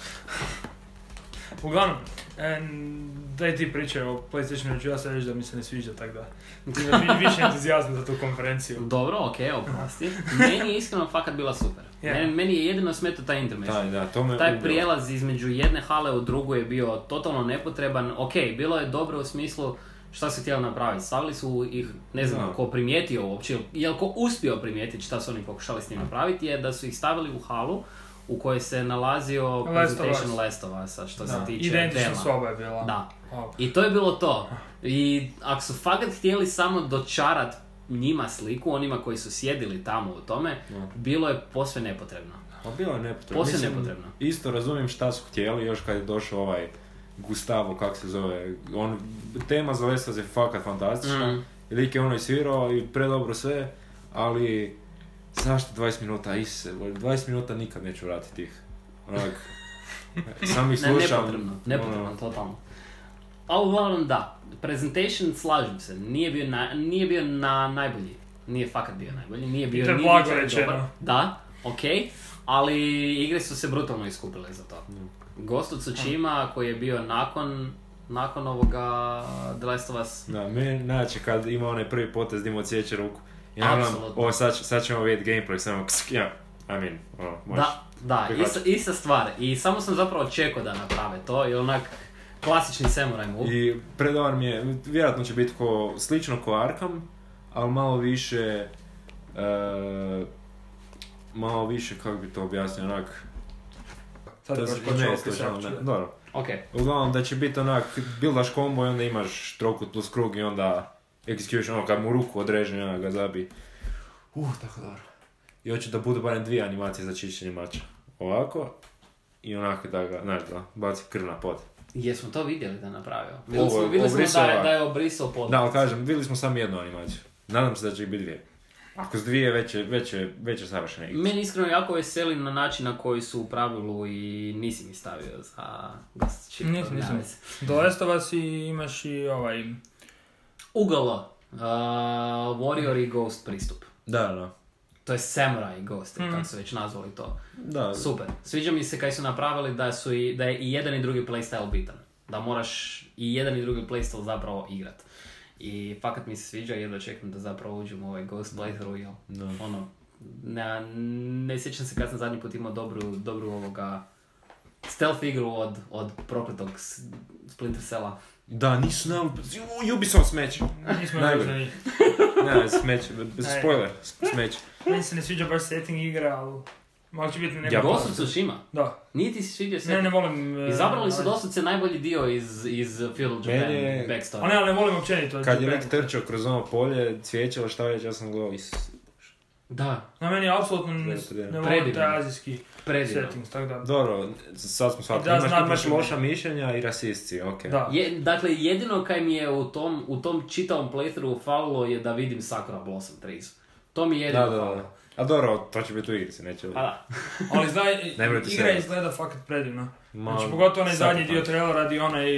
Uglavnom, en, daj ti pričaj o PlayStationu, jer ću ja sad reći da mi se ne sviđa, tako da ti imaš vi- više entuzijazma za tu konferenciju. Dobro, okej, oprosti. Meni je iskreno fakat bila super. Je. Meni, meni je jedino smetao taj intermission. Taj, da, to me Taj ubilo. prijelaz između jedne hale u drugu je bio totalno nepotreban. Ok, bilo je dobro u smislu šta su htjeli napraviti. Stavili su ih, ne znam Da. ko primijetio uopće, jel ko uspio primijetiti šta su oni pokušali s njim napraviti, je da su ih stavili u halu u kojoj se nalazio Last of presentation Us. Last of Us-a što Da. se tiče Identična tema. soba je bila. Da. Oh. I to je bilo to. I ako su fakat htjeli samo dočarat njima sliku, onima koji su sjedili tamo u tome, Da. bilo je posve nepotrebno. Pa bilo je nepotrebno. Posve Mislim, nepotrebno. Isto razumijem šta su htjeli još kad je došao ovaj Gustavo, kak se zove, on, tema za Last of Us je fakat fantastična. Mm. I lik je ono isvirao i predobro sve, ali zašto dvadeset minuta, isuse, dvadeset minuta nikad neću vratiti tih. Onak, sam ih Ne, slušam. nepotrebno, nepotrebno, ono, totalno. A uglavnom da, presentation, slažem se, nije bio, na, nije bio na najbolji. Nije fakat bio najbolji, nije bio To je nije blago bio rečeno. dobar. Da, okej, ali igre su se brutalno iskupile za to. Ghost of Tsushima koji je bio nakon, nakon ovoga The Last of Us. Da, meni najjače kad ima onaj prvi potez da ima odsjeće ruku. I naravno, Apsolutno. ovo sad, sad ćemo vidjeti gameplay, samo ksk, ja, I mean, ono, možeš. Da, da, prihvaćam. ista, ista stvar. I samo sam zapravo čekao da naprave to, jer onak klasični samurai move. I predobar mi je, vjerojatno će biti ko, slično ko Arkham, ali malo više, e, malo više, kako bi to objasnio, onak, Sad je to baš se- počeo ne, opet slučajno, sad ne, čuo. dobro. Ok, Uglavnom da će biti onak, buildaš combo i onda imaš trokut plus krug i onda execution, ono kad mu ruku odreže i onda ga zabi. Uh, tako dobro. I hoću da budu barem dvije animacije za čišćenje mača. Ovako i onako da ga, znaš da, baci krv na pod. jesmo to vidjeli da je napravio? Vidjeli Ovo je smo, vidjeli smo obrisao da, je, ovak. da je obrisao pod. Da, ali kažem, vidjeli smo samo jednu animaciju. Nadam se da će ih biti dvije. Ako s dvije, već je, već je, već je savršena igra. Meni iskreno jako veseli na način na koji su u pravilu i nisi mi stavio za Ghost of Tsushima. Nisam, nisam. Nema veze. Do Last of Us i imaš i ovaj... Ugalo, uh, Warrior i Ghost pristup. Da, da. To je Samurai Ghost, Mhm. kako su već nazvali to. Da, Super. Sviđa mi se kaj su napravili da, su i, da je i jedan i drugi playstyle bitan. Da moraš i jedan i drugi playstyle zapravo igrat. I fakat mi se sviđa i jedva čekam da zapravo uđem u ovaj Ghost playthrough, jel? da. Ono, ne, ne sjećam se kad sam zadnji put imao dobru, dobru ovoga stealth igru od, od prokletog S- Splinter Cella. Da, nisu nam... Ubisoft smeće. Nismo Najbolje. vidjeli. Ne, smeće, spoiler, smeće. Meni se ne sviđa baš setting igre, ali... Malo će biti neko... Ja, Ghost of Tsushima? Da. Nije ti se svidio sve? Ne, ne volim... e, Izabrali su ali- doslovce najbolji dio iz, iz Feudal Japan Meni je- backstory. A ne, ali ne volim općenito. Kad je Japan. lik trčao kroz ono polje, cvijeće ili šta već, ja sam gledao is... Da, Na meni je apsolutno ne, Predivno. ne volim Predivno. taj azijski predivno. settings, tako da... Dobro, sad smo I shvatili, does imaš, not imaš matter. loša mišljenja i rasistci, okej. Da. Je, dakle, jedino kaj mi je u tom, u tom čitavom playthroughu falilo je da vidim Sakura Blossom Trees. To mi je jedino Da, da, falilo. da. A dobro, to će biti u igrici, neće... Pa da. Ali znaj, Ne brinite se. igra izgleda fakat predivno. Ma, Znači, pogotovo onaj svaki zadnji dio put. trailera di onaj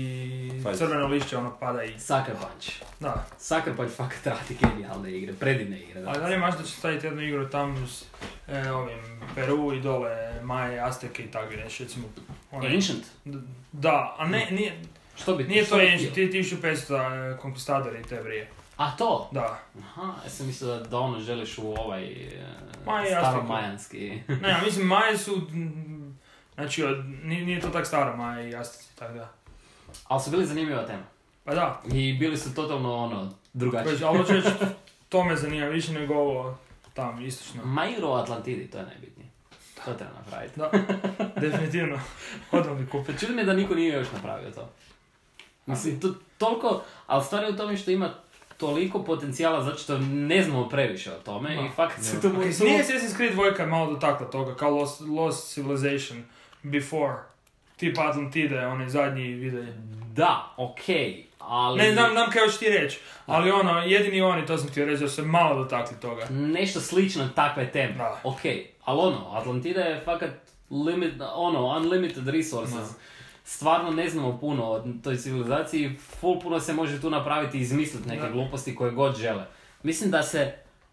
Pazi. crveno lišće ono pada i... Sucker Punch. Da. Sucker Punch fakat radi genijalne igre, predivne igre. Da. Ali dalje imaš da će staviti jednu igru tam s e, ovim Peru i dole Maje, Azteke i tako nešto, recimo. onaj- Ancient? D- Da, a ne, nije, Što bi nije što to bi Ancient, htio? ti tisuću petsto e, konkvistadori te brije. A to? Da. Aha, ja sam mislio da, da ono želiš u ovaj e, Maje, staromajanski. Ne, a mislim Maje su, mm, znači od, nije, nije to tak staro Maje i Azteci, tako da. Ali su bili zanimljiva tema. Pa da, I bili su totalno ono, drugačiji. već, ali hoću reći, to me zanima više nego ovo tam, istočno. Ma igru o Atlantidi, to je najbitnije. To treba napraviti. Da, definitivno. Odmah bi kupio. Čudi me da niko nije još napravio to. Mislim, to, toliko, ali stvar je u tome što ima toliko potencijala zato što ne znamo previše o tome Da. i fakat se Da. to Okay, može... nije Assassin's Creed dvojka malo dotakla toga, kao Lost, Lost Civilization, Before, tip Atlantide, onaj zadnji video. Da, okej, ali... Ne znam, znam kaj hoćeš ti reći, ali ono, jedini oni, to sam htio reći, da su se malo dotakli toga. Nešto slično takve teme. Da. Okej, ali ono, Atlantida je fakat limit, ono, unlimited resources. Da. Stvarno ne znamo puno o toj civilizaciji, full puno se može tu napraviti i izmisliti neke Da. gluposti koje god žele. Mislim da se,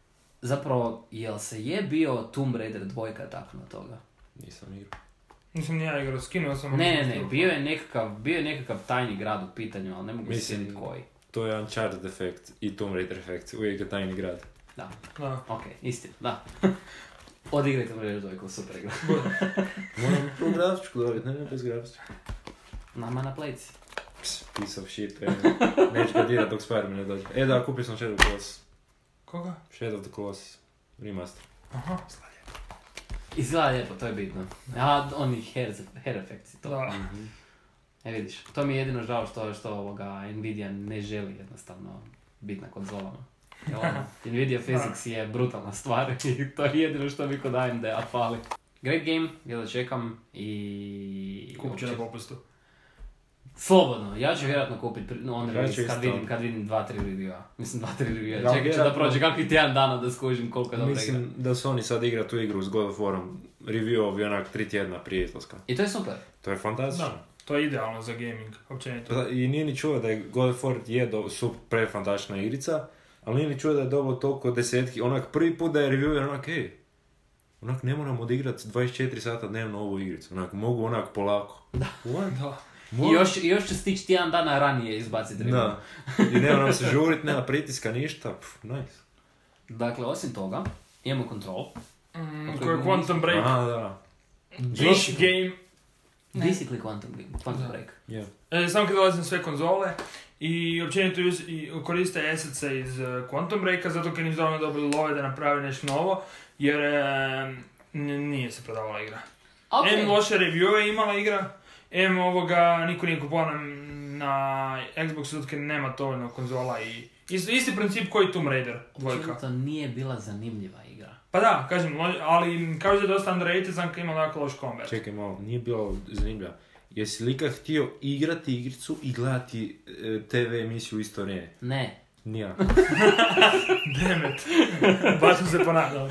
zapravo, jel se je bio Tomb Raider dvojka taknuo toga? Nisam igrao. Nisam ni ja igrao, skinuo sam... Ne, ne, ne, bio je nekakav, bio je nekakav tajni grad u pitanju, ali ne mogu se Mislim- sjetiti koji. To je Uncharted efekt i Tomb Raider efekt, uvijek je tajni grad. Da, Da. okej, istina, da. Odigrajte Tomb Raider dvojku, super igra. Moram prvo grafičku dobiti, ne, ne bez grafičku. Nama na plejci. Piece of shit, e, neću ga dirat dok Spider-Man ne dođe. E da, kupio sam Shadow of the Colossus. Koga? Shadow of the Colossus. Remaster. Aha. Izgleda lijepo, to je bitno. A oni hair, hair efekti, to. Da. E vidiš, to mi je jedino žao što, što ovoga Nvidia ne želi jednostavno biti na konzolama. Jel ono, Nvidia Physics je brutalna stvar i to je jedino što mi kod A M D-a fali. Great game, ja da čekam i... Kupit ću na popustu. Slobodno, ja ću vjerojatno kupiti on Ja release ću kad isto. vidim, kad vidim dva, tri reviewa. Mislim dva, tri reviewa. Da, Čekat ću da vjerojatno. prođe kakvi tjedan dana da skužim koliko je dobra igra. Mislim da su oni sad igra tu igru s God of Warom, review-ovi onak tri tjedna prije izlaska. I to je super. To je fantastično. Da, to je idealno za gaming, općenito. Pa, I nije ni čuo da je God of War je do, super prefantastična igrica, ali nije ni čuo da je dobilo toliko desetki, onak prvi put da je reviewer onak, ej, onak ne moram odigrati dvadeset četiri sata dnevno ovu igricu, onak mogu onak polako. Da. What? Da. I još, i još ću stići tjedan dana ranije izbaciti review. Da. I ne moram se žurit, nema pritiska, ništa, pff, nice. Dakle, osim toga, imamo Control. Mm, Ok, koji je Quantum Break. Aha, da. Wish game. Basically Quantum Game, Quantum Da. Break. Yeah. E, samo kad dolazi na sve konzole i općenito us- i koriste assetse iz uh, Quantum Breaka zato kad nisu dovoljno dobili love da napravi nešto novo jer e, n- nije se prodavala igra. Ok, Em loše reviewe je imala igra, em ovoga niko nije kupovao na, na Xboxu zato kad nema dovoljno konzola i isti, isti princip koji Tomb Raider dvojka. to nije bila zanimljiva igra. Pa da, kažem, lo- ali kao što je dosta underrated, znam kad ima onako loš combat. Čekaj malo, nije bilo zanimljivo. Jesi li ikad htio igrati igricu i gledati e, te ve emisiju u isto vrijeme? Ne. Nija. Damn it. Baš sam se ponadao.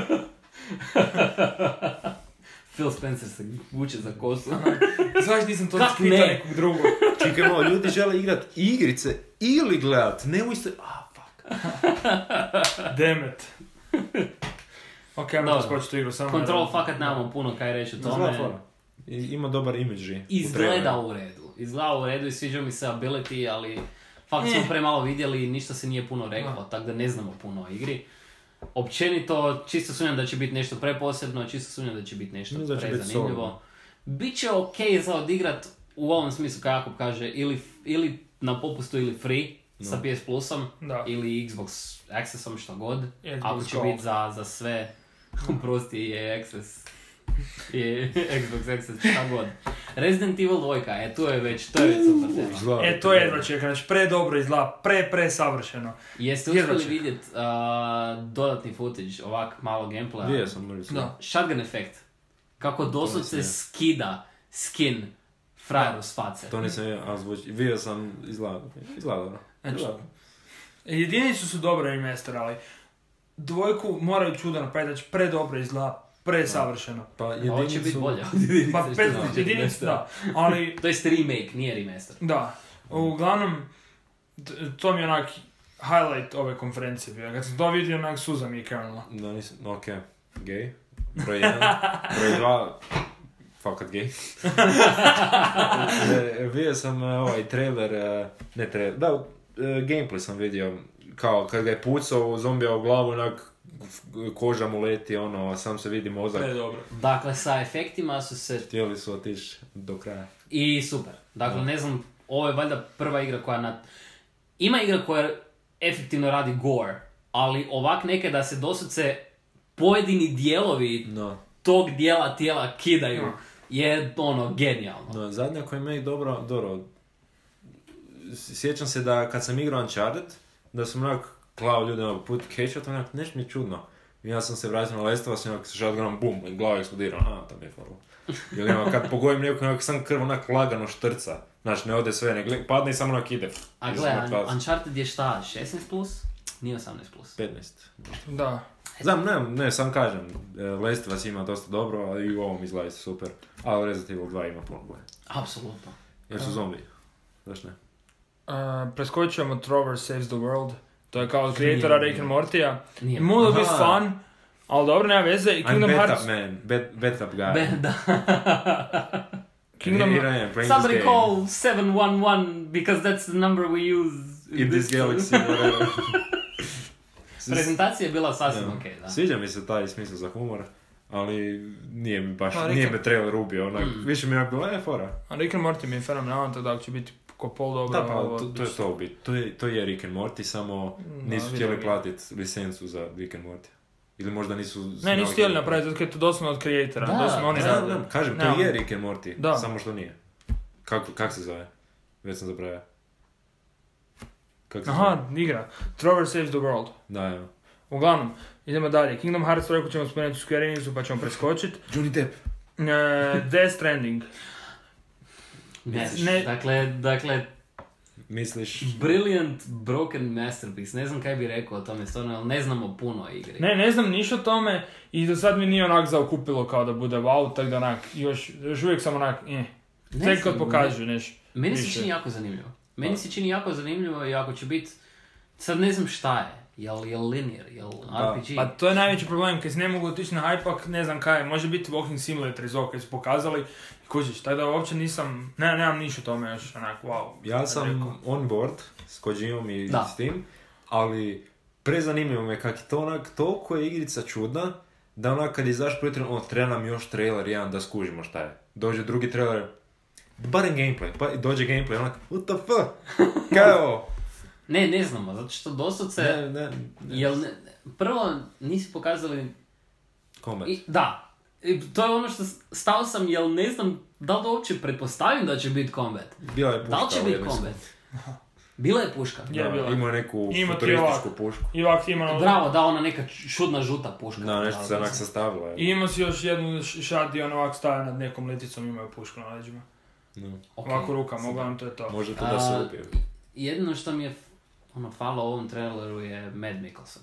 Phil Spencer se vuče za kosu. Znaš, nisam to Kak pitao ne? nekog drugog. Čekaj malo, ljudi žele igrat igrice ili gledat, ne u isto... Ah, fuck. Damn it. Ok, ajmo Dobro. skočiti tu igru, samo... Control fakat nemamo puno kaj reći o Zna tome. fora. I- Ima dobar imagery. Izgleda u redu. Izgleda u redu i sviđa mi se ability, ali fakt smo Eh. premalo vidjeli i ništa se nije puno reklo, tako da ne znamo puno o igri. Općenito, čisto sumnjam da će biti nešto preposebno, čisto sumnjam da će biti nešto Mislim da će biti prezanimljivo. solidno. Biće ok za odigrat u ovom smislu kako Jakub kaže, ili, ili na popustu ili free sa No. P S Plusom, Da. ili Xbox Accessom, što god. Xbox Ako će Gold. biti za, za sve, prosti je Access. Je Xbox Access, šta god. Resident Evil dva, e tu je već, to je već super tema. Izgleda E, to je jedno čekam, znači pre dobro izgleda, pre, pre savršeno. Jeste Jedva uspjeli čekam. vidjet uh, dodatni footage, ovak malo gameplaya? Vidio sam, možda sam. Da. Shotgun efekt. Kako doslovce nisam skida skin frajeru s face. To nisam vidio, a zvuči. Vidio sam, izgleda. Izgleda dobro. Znači, Izgleda. jedinicu su dobro remasterali. Dvojku moraju čudo napraviti, znači pre dobro izgleda, pre savršeno. Pa Ovo jedinicu... će biti bolje od jedinice, Pa što pet se tiče jedinicu, remastera. da. Ali, To jest remake, nije remaster. da. Uglavnom, t- to mi je onak highlight ove konferencije bio. Kad sam to vidio, onak suza mi je krenula. Da, nisam, okej. Gay. Broj jedan. Broj dva. Fakat gay. E, vidio sam e, ovaj trailer, e, ne trailer, da, e, gameplay sam vidio, kao kad ga je pucao zombija u glavu, onak f- koža mu leti, ono, sam se vidi mozak. Pre dobro. Dakle, sa efektima su se... Htjeli su otići do kraja. I super. Dakle, ne znam, ovo je valjda prva igra koja na... Ima igra koja efektivno radi gore, ali ovak neke da se doslovce pojedini dijelovi No. tog dijela tijela kidaju, No. je ono genijalno. No, zadnja koja je meni dobro, dobro, sjećam se da kad sam igrao Uncharted, da sam onak klao ljude ovog put headshot, onak nešto mi je čudno. I ja sam se vratio na Last of Us i onak sa shotgunom, bum, i glava eksplodira, a, to mi je falo. Ili ono, kad pogodim nekog, onak sam krv onak lagano štrca. Znaš, ne ode sve, ne gle- padne i samo onak ide. A I gle, sam mrtvac. Uncharted je šta, šesnaest plus? Nije osamnaest plus. petnaest. Da. Znam, ne, ne, sam kažem, e, Last of Us ima dosta dobro, ali i u ovom izgleda se super. Ali Resident Evil dva ima puno bolje. Apsolutno. Jer su zombi. Zašto ne? Uh, preskočit ćemo Trover Saves the World. To je kao od kreatora Nije. Rick and Mortya. Nije. Moglo biti Aha. fun, ali dobro, nema veze. I I'm Kingdom bet Hearts... up man, bet, bet up guy. Be, da. Kingdom, Here I am, playing Somebody this game. call seven one one because that's the number we use In this galaxy, whatever. Prezentacija je bila sasvim Da. okej, da. Sviđa mi se taj smisao za humor, ali nije mi baš, Pa, Rick nije and- me trailer ubio, onak, Mm. više mi je bilo, e, fora. A Rick and Morty mi je fenomenalan, tako da će biti ko pol dobro. Da, pa, ovo- to, to je to u biti. To je, to je Rick and Morty, samo Da, nisu vidim htjeli ga. platiti licencu za Rick and Morty. Ili možda nisu... Ne, znali nisu htjeli kako- napraviti, zato je to doslovno od kreatora. Da, Doslovno oni Da, znaju. da, kažem, to Nemam. je Rick and Morty, Da. samo što nije. Kako, kak se zove? Već sam zapravio. Kako se zove? Aha, igra. Trover Saves the World. Da, evo. Uglavnom, idemo dalje. Kingdom Hearts rekao ćemo spomenuti u Square Enixu pa ćemo preskočiti. Johnny Depp. E, Death Stranding. Ne, Ne- Dakle, dakle, Misliš? brilliant broken masterpiece. Ne znam kaj bi rekao o tome stvarno, ali ne znamo puno o igri. Ne, ne znam ništa o tome i do sad mi nije onak zaokupilo kao da bude wow, tako da onak, još, još uvijek sam onak, eh. Ne Tek znam, kad pokažu nešto. Meni se više. čini jako zanimljivo. Meni se čini jako zanimljivo i ako će biti, sad ne znam šta je, jel, jel linear, jel R P G? Pa to je najveći problem, kad se ne mogu otići na hype, ne znam kaj je, može biti Walking Simulator iz ovog kad su pokazali, kužiš, tako da uopće nisam, ne, nemam ništa o tome još, onak, wow. Ja sam rekao. on board s Kojimom i Da. s tim, ali prezanimljivo me kak je to onak, toliko je igrica čudna, da onak kad izaš prvi trailer, on treba nam još trailer jedan da skužimo šta je. Dođe drugi trailer, barem gameplay, pa dođe gameplay, onak, what the fuck, kaj je ovo? Ne, ne znamo, zato što doslovce, Ne, ne, ne. jel, ne, prvo nisi pokazali, Combat. i, da, i to je ono što s- stao sam, jel ne znam da li da uopće pretpostavim da će biti combat. Bila je puška. Da li će u biti jednom combat? Bila je puška. Je, Da, bila je. imao je neku Ima ti futurističku ovako. pušku. I ovak ima ono... Bravo, da, ona neka čudna žuta puška. Da, nešto se Da, onak sastavila. je. I ima si još jednu š- šat gdje on ovak staje nad nekom leticom, imaju pušku na leđima. No. ok. Ovako rukama, uglavnom to je to. Može to da se A, ubije. Jedino što mi je ono, falo u ovom traileru je Mad Mikkelsen.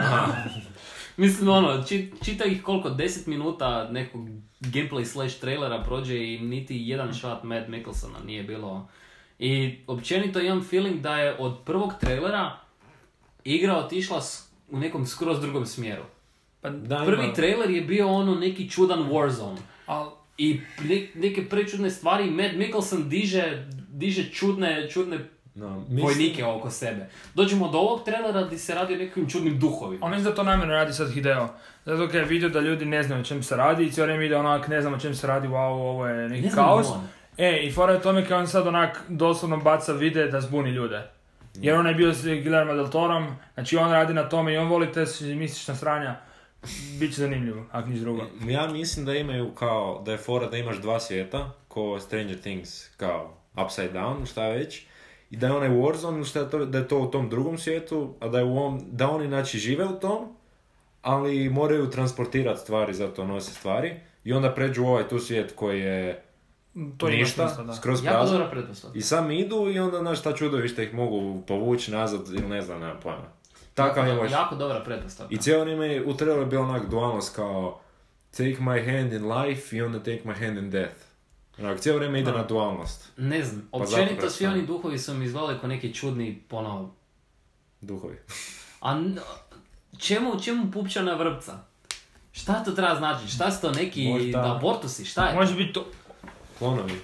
Mislim, ono, či, čita ih koliko, deset minuta nekog gameplay slash trailera prođe i niti jedan shot Mad Mikkelsena nije bilo. I općenito imam feeling da je od prvog trailera igra otišla s- u nekom skroz drugom smjeru. Pa, Da, Prvi ima- trailer je bio ono neki čudan Warzone. al, I ne, neke prečudne stvari, Mad Mikkelsen diže, diže čudne, čudne No, mislim- vojnike oko sebe. Dođemo do ovog trailera gdje se radi o nekim čudnim duhovima. on mislim da to namjerno radi sad Hideo. Zato kad je vidio da ljudi ne znaju o čem se radi i cijelo vrijeme ide onak, ne znam o čem se radi, wow, ovo je neki Ne znam kaos. on. E, i fora je tome kad on sad onak doslovno baca vide da zbuni ljude. Jer on je bio s Guillermo del Torom, znači on radi na tome i on voli te mistična sranja. Biće zanimljivo, ako niš drugo. Ja mislim da imaju kao, da je fora da imaš dva svijeta, ko Stranger Things, kao Upside Down, šta već, i da je onaj Warzone, šta je to, da je to u tom drugom svijetu, a da je u ovom, da oni znači žive u tom, ali moraju transportirati stvari, zato nose stvari, i onda pređu u ovaj tu svijet koji je To ima ništa, smisla, da. skroz Jako prazan, dobra pretpostavka. i sam idu i onda, znaš, šta čudovište ih mogu povući nazad, ili ne znam, nema pojma. Takav je jako, baš. jako dobra pretpostavka. I cijelo vrijeme je u traileru bio onak dualnost kao take my hand in life i onda take my hand in death. Onak, cijelo vrijeme ide Da. na dualnost. Ne znam, Pa zato općenito svi pretpostavljam. oni duhovi su mi izgledali kao neki čudni, ono... Duhovi. A n- čemu, čemu pupčana vrpca? Šta to treba značiti? Šta su to neki Možda- abortusi? Šta je? Može biti to. Klonovi.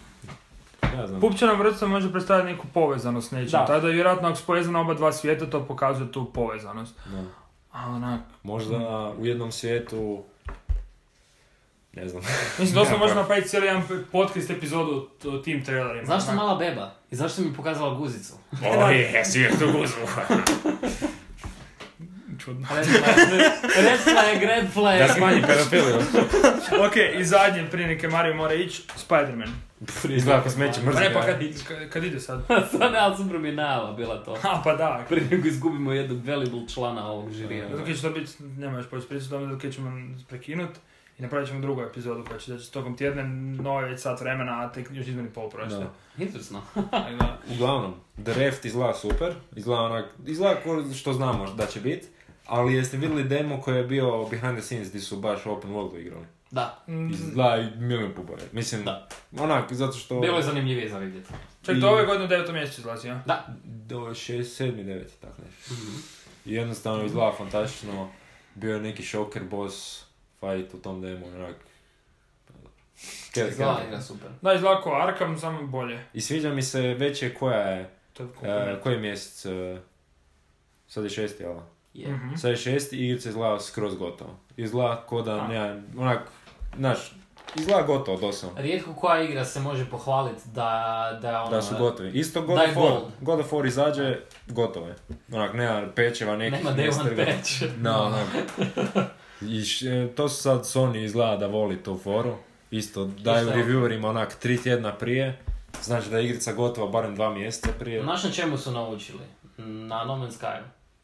Ja znam. Pupčana vrpca može predstaviti neku povezanost s nečim. Da. Tada vjerojatno ako su povezana oba dva svijeta, to pokazuje tu povezanost. Da. A onak... Možda u jednom svijetu... Ne znam. Mislim, doslovno Ja, možemo pa- napraviti cijeli jedan podcast epizodu o, o tim trailerima. Zašto Onak. mala beba? I zašto mi pokazala guzicu? Oj, svijet u guzmu. Čudno. Red flag, red flag, red flag. Da smanji pedofiliju. Ok, i zadnje, prije neke Mario mora ići, Spider-Man. Izgleda ako smeće Pa mrzika. ne, pa kad, kad, kad ide sad? Sad ne, ali super mi je najava bila to. A, pa da. Prije nego izgubimo jednog valuable člana ovog žirija. Zato kad će to biti, nema još početi pričati o tome, zato kad ćemo prekinut i napravit ćemo drugu epizodu koja će doći tokom tjedne, no je već sat vremena, a tek još izmeni pol prošle. Da. Interesno. Tako da, Uglavnom, The Raft izgleda super. Izgleda onak, izgleda ko što znamo da će biti. Ali jeste vidjeli demo koji je bio behind the scenes gdje su baš open worldu igrali? Da, mm, Izgleda i milijun pubore. Mislim, Da. onak, zato što... bilo je zanimljivije za vidjeti. čak to ove godine u devetom mjesecu izlazi, ja? Da. Do šest, sedmi, deveti, tako nešto. Mhm. I jednostavno izgleda fantastično. Bio je neki šoker boss fight u tom demo, onak... Kel- Izgleda kel- igra super. Da, izgleda kao Arkham, samo bolje. I sviđa mi se već je koja je, To je e, komponent. koji je mjesec, e, sad je šesti, jel? Je. Mhm. Sad je šesti i igrica izgleda skroz gotovo. Izgleda ko da A. nema, onak, znaš, izgleda gotovo doslovno. Rijetko koja igra se može pohvaliti da, da, ono, Da su gotovi. Isto God Da je of War. gold. God of War izađe, gotovo je. Onak, nema pečeva nekih. nema day one nestrga. patch. No, onak. I š- to su sad Sony izgleda da voli tu foru. Isto daju Isto je. reviewerima onak tri tjedna prije. Znači da je igrica gotova barem dva mjeseca prije. Znaš na čemu su naučili? Na No Man's Sky.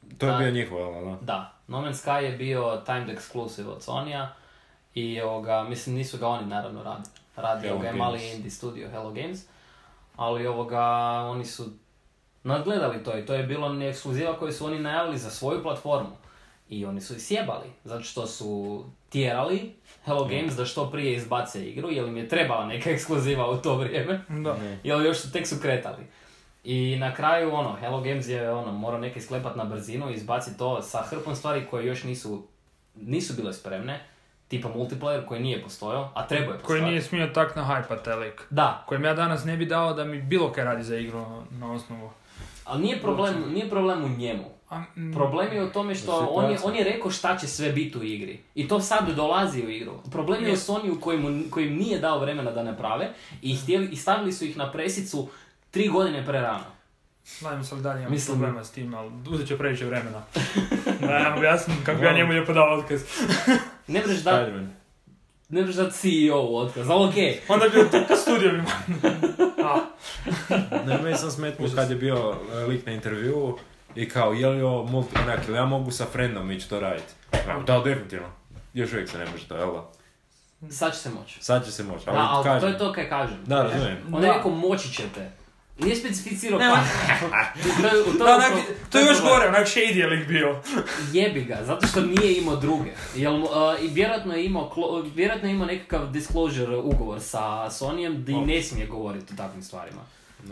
To je Da. bio njihov, jel da? Da, No Man's Sky je bio timed exclusive od Sonya i ovoga, mislim nisu ga oni naravno radili. Radio Hello ga je Games. mali indie studio Hello Games, ali ovoga, oni su nadgledali to i to je bilo ne ekskluziva koju su oni najavili za svoju platformu. I oni su isjebali, zato što su tjerali Hello Games da što prije izbace igru, jer im je trebala neka ekskluziva u to vrijeme, Da. jer još su, tek su kretali. I na kraju, ono, Hello Games je, ono, morao neke sklepat na brzinu i izbaciti to sa hrpom stvari koje još nisu, nisu bile spremne, tipa multiplayer koji nije postojao, a trebao je Koji postojati. nije smio tak na hype taj lik. Da, Kojem ja danas ne bi dao da mi bilo kaj radi za igru na osnovu. ali nije problem, nije problem u njemu. A, mm, Problem je u tome što U on je, situaciji. on je rekao šta će sve biti u igri. I to sad dolazi u igru. Problem je u Sonyu kojim, kojim nije dao vremena da naprave i, htjeli, i stavili su ih na presicu tri godine prerano. Dajmo se dalje, imam Mislim- problema s tim, ali uzet će previše vremena. Da, ja vam objasnim kako bi ja njemu lijepo dao otkaz. Ne možeš dat, Spider-Man. ne možeš dat C E O otkaz, ali okej. Onda bi bio studio bi A, Ne, meni sam smetnuo kad je bio e, lik na intervjuu i kao, je li ovo multi, onak, ili ja mogu sa friendom ići to raditi? Ja, da, definitivno. Još uvijek se ne može to, jel da? Sad će se moći. Sad će se moći, ali, Da, ali kažem. to je to kaj kažem. Da, razumijem. On je Da. rekao moći ćete. Nije specificirao Nema. kako. To, je- to, da, je onak, pro- to je još problem. gore, onak shady je lik bio. Jebi ga, zato što nije imao druge. Jel, mu, uh, I vjerojatno je imao, klo- vjerojatno je imao nekakav disclosure ugovor sa Sonyem di O. ne smije govoriti o takvim stvarima. No.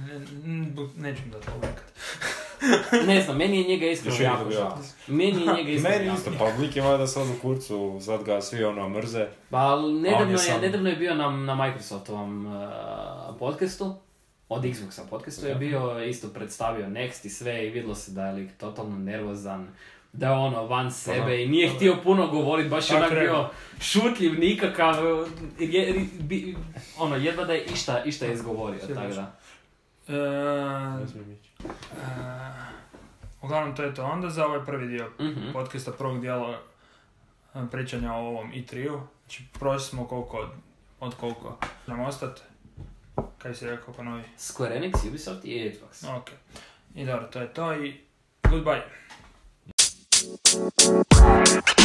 Neću da to uvijek. Ne znam, meni je njega Još iskreno uvijek jako dobio žao. otkaz. Meni je njega iskreno Meni jako isto, žao. pa lik je valjda sad u kurcu, sad ga svi ono mrze. Pa ali nedavno je je, sam- nedavno je bio na, na Microsoftovom uh, podcastu, od Xboxa podcastu je Ok. bio, isto predstavio Next i sve i vidjelo se da je lik totalno nervozan, da je ono van sebe Aha. i nije htio puno govoriti, baš je Tako onak treba. bio šutljiv, nikakav, je, bi, ono, jedva da je išta, išta izgovorio, Sjediš. tako da. E, Ne smijem ići. e, uglavnom to je to onda za ovaj prvi dio Mhm. podcasta, prvog dijela e, pričanja o ovom i tri-u. Znači prošli smo koliko, od, od koliko nam ostati. Kaj si rekao ponovi? Square Enix, Ubisoft i Xbox. Ok. I dobro, to je to i goodbye.